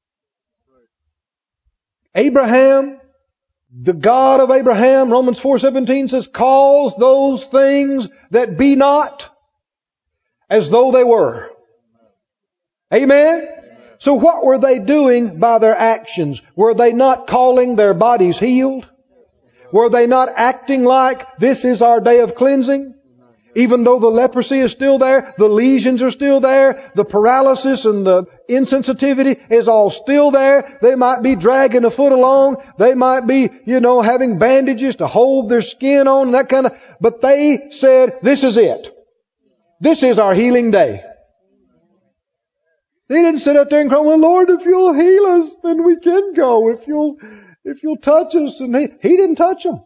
Abraham, the God of Abraham, Romans 4:17 says, calls those things that be not as though they were. Amen? So what were they doing by their actions? Were they not calling their bodies healed? Were they not acting like this is our day of cleansing? Even though the leprosy is still there, the lesions are still there, the paralysis and the insensitivity is all still there. They might be dragging a foot along. They might be, having bandages to hold their skin on, that kind of, but they said, this is it. This is our healing day. They didn't sit up there and cry, well, Lord, if you'll heal us, then we can go. If you'll touch us. And He didn't touch them.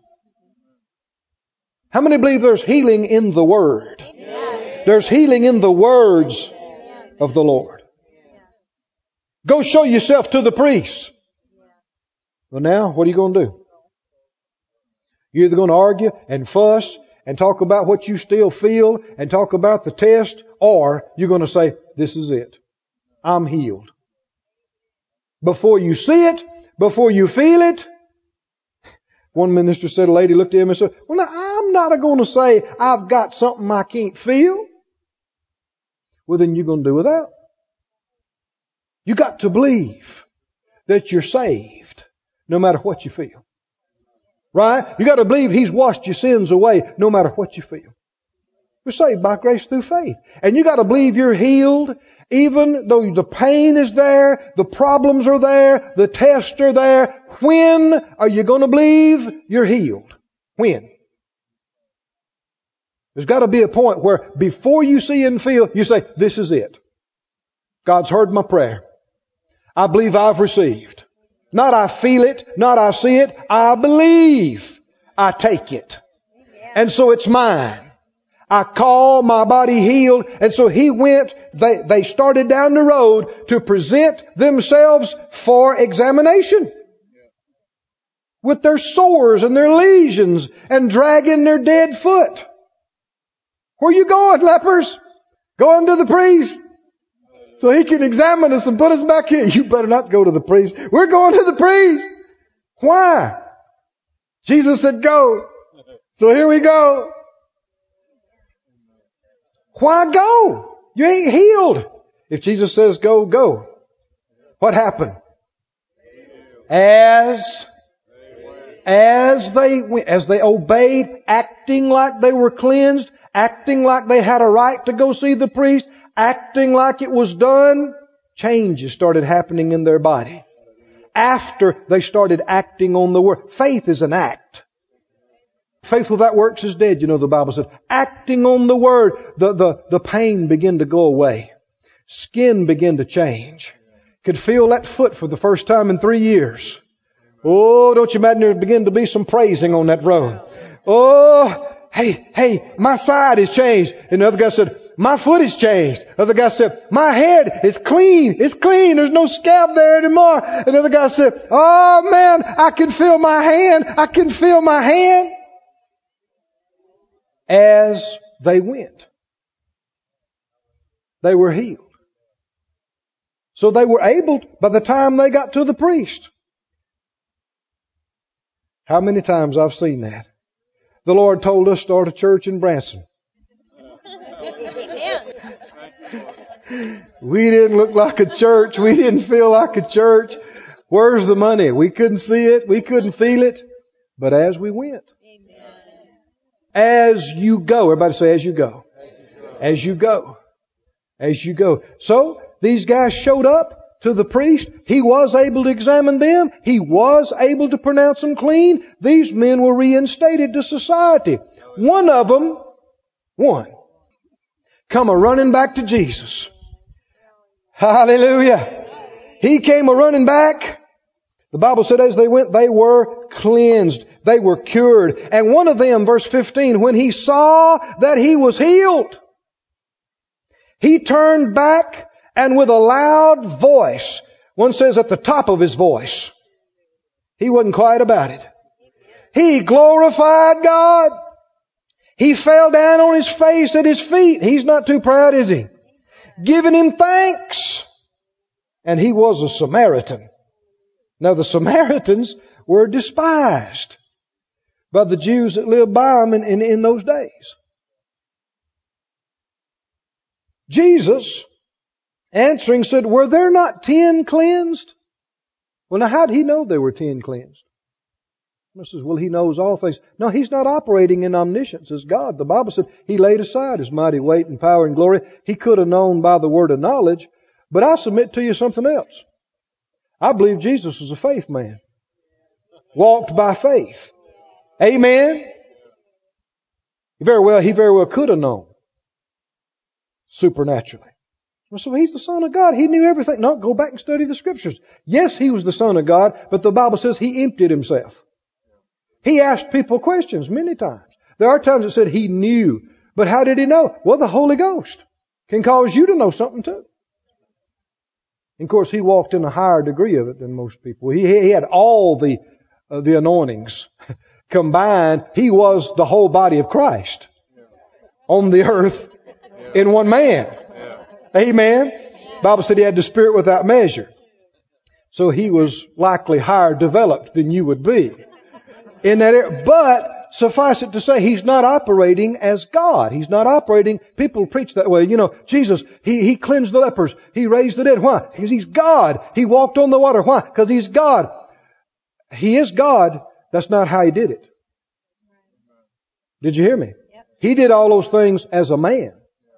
How many believe there's healing in the Word? Amen. There's healing in the words of the Lord. Go show yourself to the priest. Well, now, what are you going to do? You're either going to argue and fuss and talk about what you still feel and talk about the test, or you're going to say, this is it. I'm healed. Before you see it, before you feel it. One minister said, a lady looked at him and said, well, now, I'm not going to say I've got something I can't feel. Well, then you're going to do without. You got to believe that you're saved no matter what you feel. Right? You got to believe He's washed your sins away no matter what you feel. We're saved by grace through faith. And you got to believe you're healed even though the pain is there, the problems are there, the tests are there. When are you going to believe you're healed? When? There's got to be a point where before you see and feel, you say, this is it. God's heard my prayer. I believe I've received. Not I feel it, not I see it. I believe I take it. And so it's mine. I call my body healed. And so he went, they started down the road to present themselves for examination. With their sores and their lesions and dragging their dead foot. Where you going, lepers? Going to the priest. So he can examine us and put us back here. You better not go to the priest. We're going to the priest. Why? Jesus said go. So here we go. Why go? You ain't healed. If Jesus says go, go. What happened? As they obeyed, acting like they were cleansed, acting like they had a right to go see the priest, acting like it was done, changes started happening in their body. After they started acting on the Word. Faith is an act. Faith without works is dead, the Bible said. Acting on the Word, the pain began to go away. Skin began to change. Could feel that foot for the first time in 3 years. Oh, don't you imagine there begin to be some praising on that road. Oh, hey, my side has changed. And the other guy said, my foot has changed. The other guy said, my head is clean. It's clean. There's no scab there anymore. And the other guy said, oh man, I can feel my hand. I can feel my hand. As they went, they were healed. So they were able, by the time they got to the priest. How many times I've seen that? The Lord told us to start a church in Branson. We didn't look like a church. We didn't feel like a church. Where's the money? We couldn't see it. We couldn't feel it. But as we went. As you go. Everybody say as you go. As you go. As you go. So these guys showed up to the priest. He was able to examine them. He was able to pronounce them clean. These men were reinstated to society. One of them, come a-running back to Jesus. Hallelujah. He came a-running back. The Bible said as they went, they were cleansed. They were cured. And one of them, verse 15, when he saw that he was healed, he turned back and with a loud voice, one says at the top of his voice, he wasn't quiet about it. He glorified God. He fell down on his face at his feet. He's not too proud, is he? Giving him thanks. And he was a Samaritan. Now the Samaritans were despised by the Jews that lived by them in those days. Jesus, answering, said, were there not 10 cleansed? Well, now how did he know there were 10 cleansed? He says, well, he knows all things. No, he's not operating in omniscience as God. The Bible said he laid aside his mighty weight and power and glory. He could have known by the word of knowledge. But I submit to you something else. I believe Jesus was a faith man. Walked by faith. Amen? He very well could have known. Supernaturally. So he's the Son of God. He knew everything. No, go back and study the Scriptures. Yes, he was the Son of God, but the Bible says he emptied himself. He asked people questions many times. There are times it said he knew. But how did he know? Well, the Holy Ghost can cause you to know something too. And of course, he walked in a higher degree of it than most people. He had all the anointings combined. He was the whole body of Christ on the earth in one man. Amen. The Bible said he had the Spirit without measure. So he was likely higher developed than you would be in that area. But suffice it to say, he's not operating as God. He's not operating. People preach that way. You know, Jesus, he cleansed the lepers. He raised the dead. Why? Because he's God. He walked on the water. Why? Because he's God. He is God. That's not how he did it. Did you hear me? Yep. He did all those things as a man.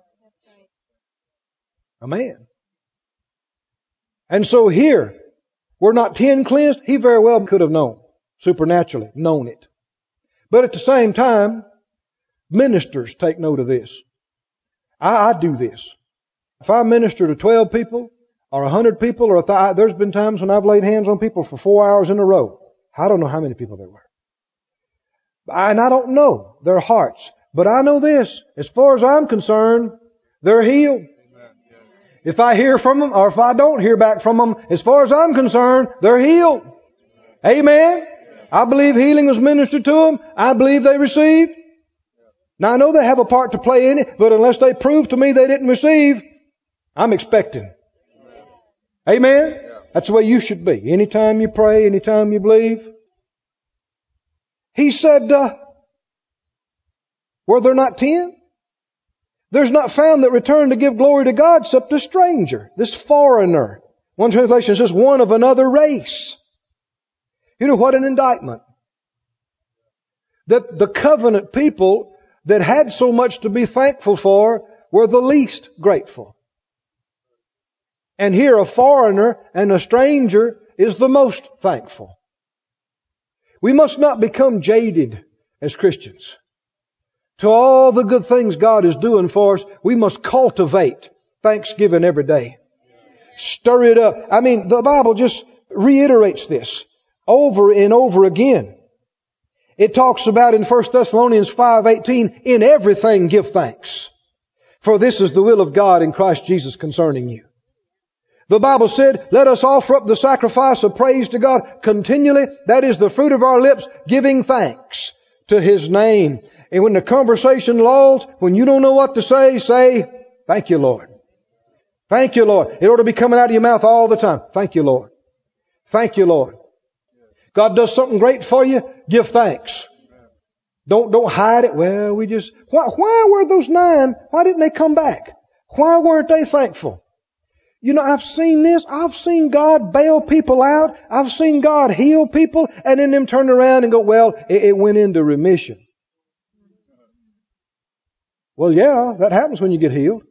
A man. And so here, we're not 10 cleansed. He very well could have known, supernaturally, known it. But at the same time, ministers take note of this. I do this. If I minister to 12 people, or 100 people, or there's been times when I've laid hands on people for 4 hours in a row. I don't know how many people there were. And I don't know their hearts. But I know this. As far as I'm concerned, they're healed. If I hear from them, or if I don't hear back from them, as far as I'm concerned, they're healed. Amen? I believe healing was ministered to them. I believe they received. Now I know they have a part to play in it, but unless they prove to me they didn't receive, I'm expecting. Amen? That's the way you should be. Anytime you pray, anytime you believe. He said, were there not 10? There's not found that returned to give glory to God except a stranger, this foreigner. One translation says one of another race. You know what an indictment. That the covenant people that had so much to be thankful for were the least grateful. And here a foreigner and a stranger is the most thankful. We must not become jaded as Christians. To all the good things God is doing for us, we must cultivate thanksgiving every day. Stir it up. I mean, the Bible just reiterates this over and over again. It talks about in 1 Thessalonians 5:18, in everything give thanks, for this is the will of God in Christ Jesus concerning you. The Bible said, let us offer up the sacrifice of praise to God continually. That is the fruit of our lips, giving thanks to His name. And when the conversation lulls, when you don't know what to say, thank you, Lord. Thank you, Lord. It ought to be coming out of your mouth all the time. Thank you, Lord. Thank you, Lord. God does something great for you, give thanks. Don't hide it. Well, why were those 9? Why didn't they come back? Why weren't they thankful? You know, I've seen this. I've seen God bail people out. I've seen God heal people and then them turn around and go, well, it went into remission. Well, yeah, that happens when you get healed.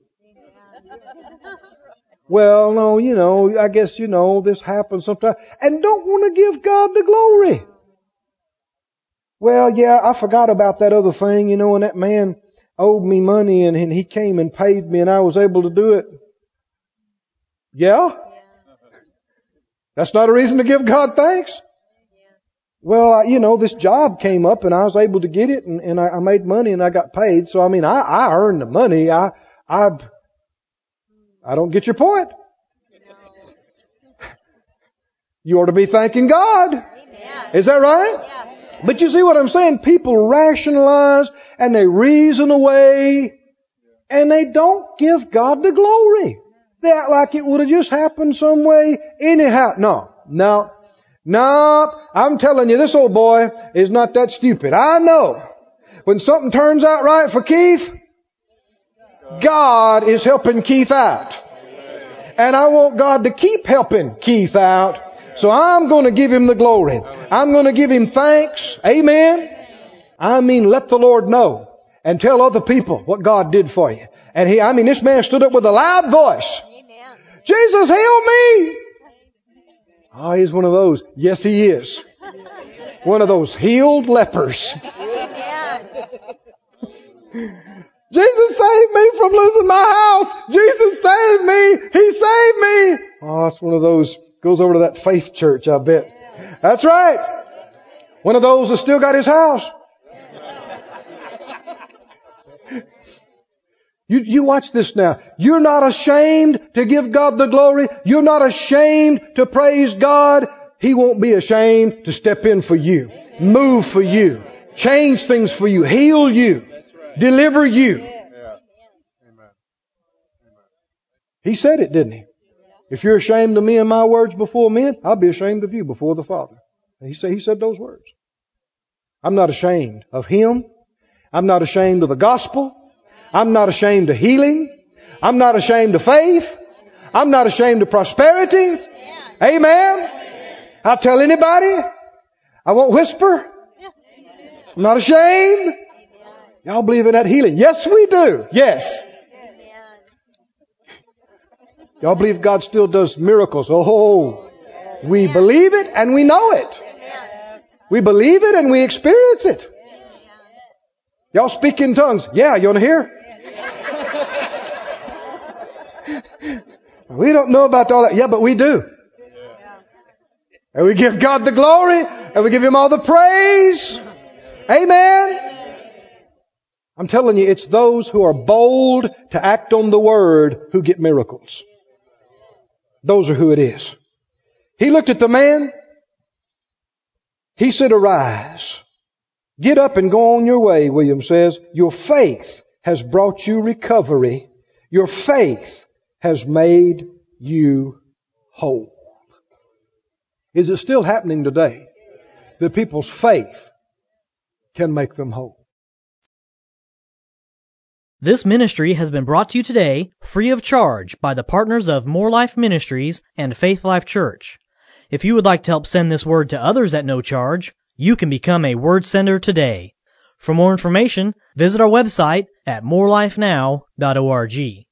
Well, no, I guess, this happens sometimes. And don't want to give God the glory. Well, yeah, I forgot about that other thing, and that man owed me money and he came and paid me and I was able to do it. Yeah? That's not a reason to give God thanks? Well, this job came up and I was able to get it and I made money and I got paid. So, I earned the money. I don't get your point. You ought to be thanking God. Is that right? But you see what I'm saying? People rationalize and they reason away and they don't give God the glory. They act like it would have just happened some way anyhow. No. I'm telling you, this old boy is not that stupid. I know when something turns out right for Keith, God is helping Keith out. And I want God to keep helping Keith out. So I'm going to give Him the glory. I'm going to give Him thanks. Amen. Let the Lord know and tell other people what God did for you. And this man stood up with a loud voice. Amen. Jesus, heal me. Oh, he's one of those. Yes, he is. One of those healed lepers. Jesus saved me from losing my house. Jesus saved me. He saved me. Oh, it's one of those. Goes over to that faith church, I bet. That's right. One of those that still got his house. You watch this now. You're not ashamed to give God the glory. You're not ashamed to praise God. He won't be ashamed to step in for you, move for you, change things for you, heal you, deliver you. He said it, didn't He? If you're ashamed of me and my words before men, I'll be ashamed of you before the Father. He said those words. I'm not ashamed of Him. I'm not ashamed of the gospel. I'm not ashamed of healing. I'm not ashamed of faith. I'm not ashamed of prosperity. Amen. I'll tell anybody. I won't whisper. I'm not ashamed. Y'all believe in that healing? Yes, we do. Yes. Y'all believe God still does miracles? Oh, we believe it and we know it. We believe it and we experience it. Y'all speak in tongues? Yeah, you want to hear? We don't know about all that. Yeah, but we do. And we give God the glory and we give Him all the praise. Amen. I'm telling you, it's those who are bold to act on the Word who get miracles. Those are who it is. He looked at the man. He said, arise. Get up and go on your way, William says. Your faith has brought you recovery. Your faith has made you whole. Is it still happening today that people's faith can make them whole? This ministry has been brought to you today free of charge by the partners of More Life Ministries and Faith Life Church. If you would like to help send this word to others at no charge, you can become a word sender today. For more information, visit our website at morelifenow.org.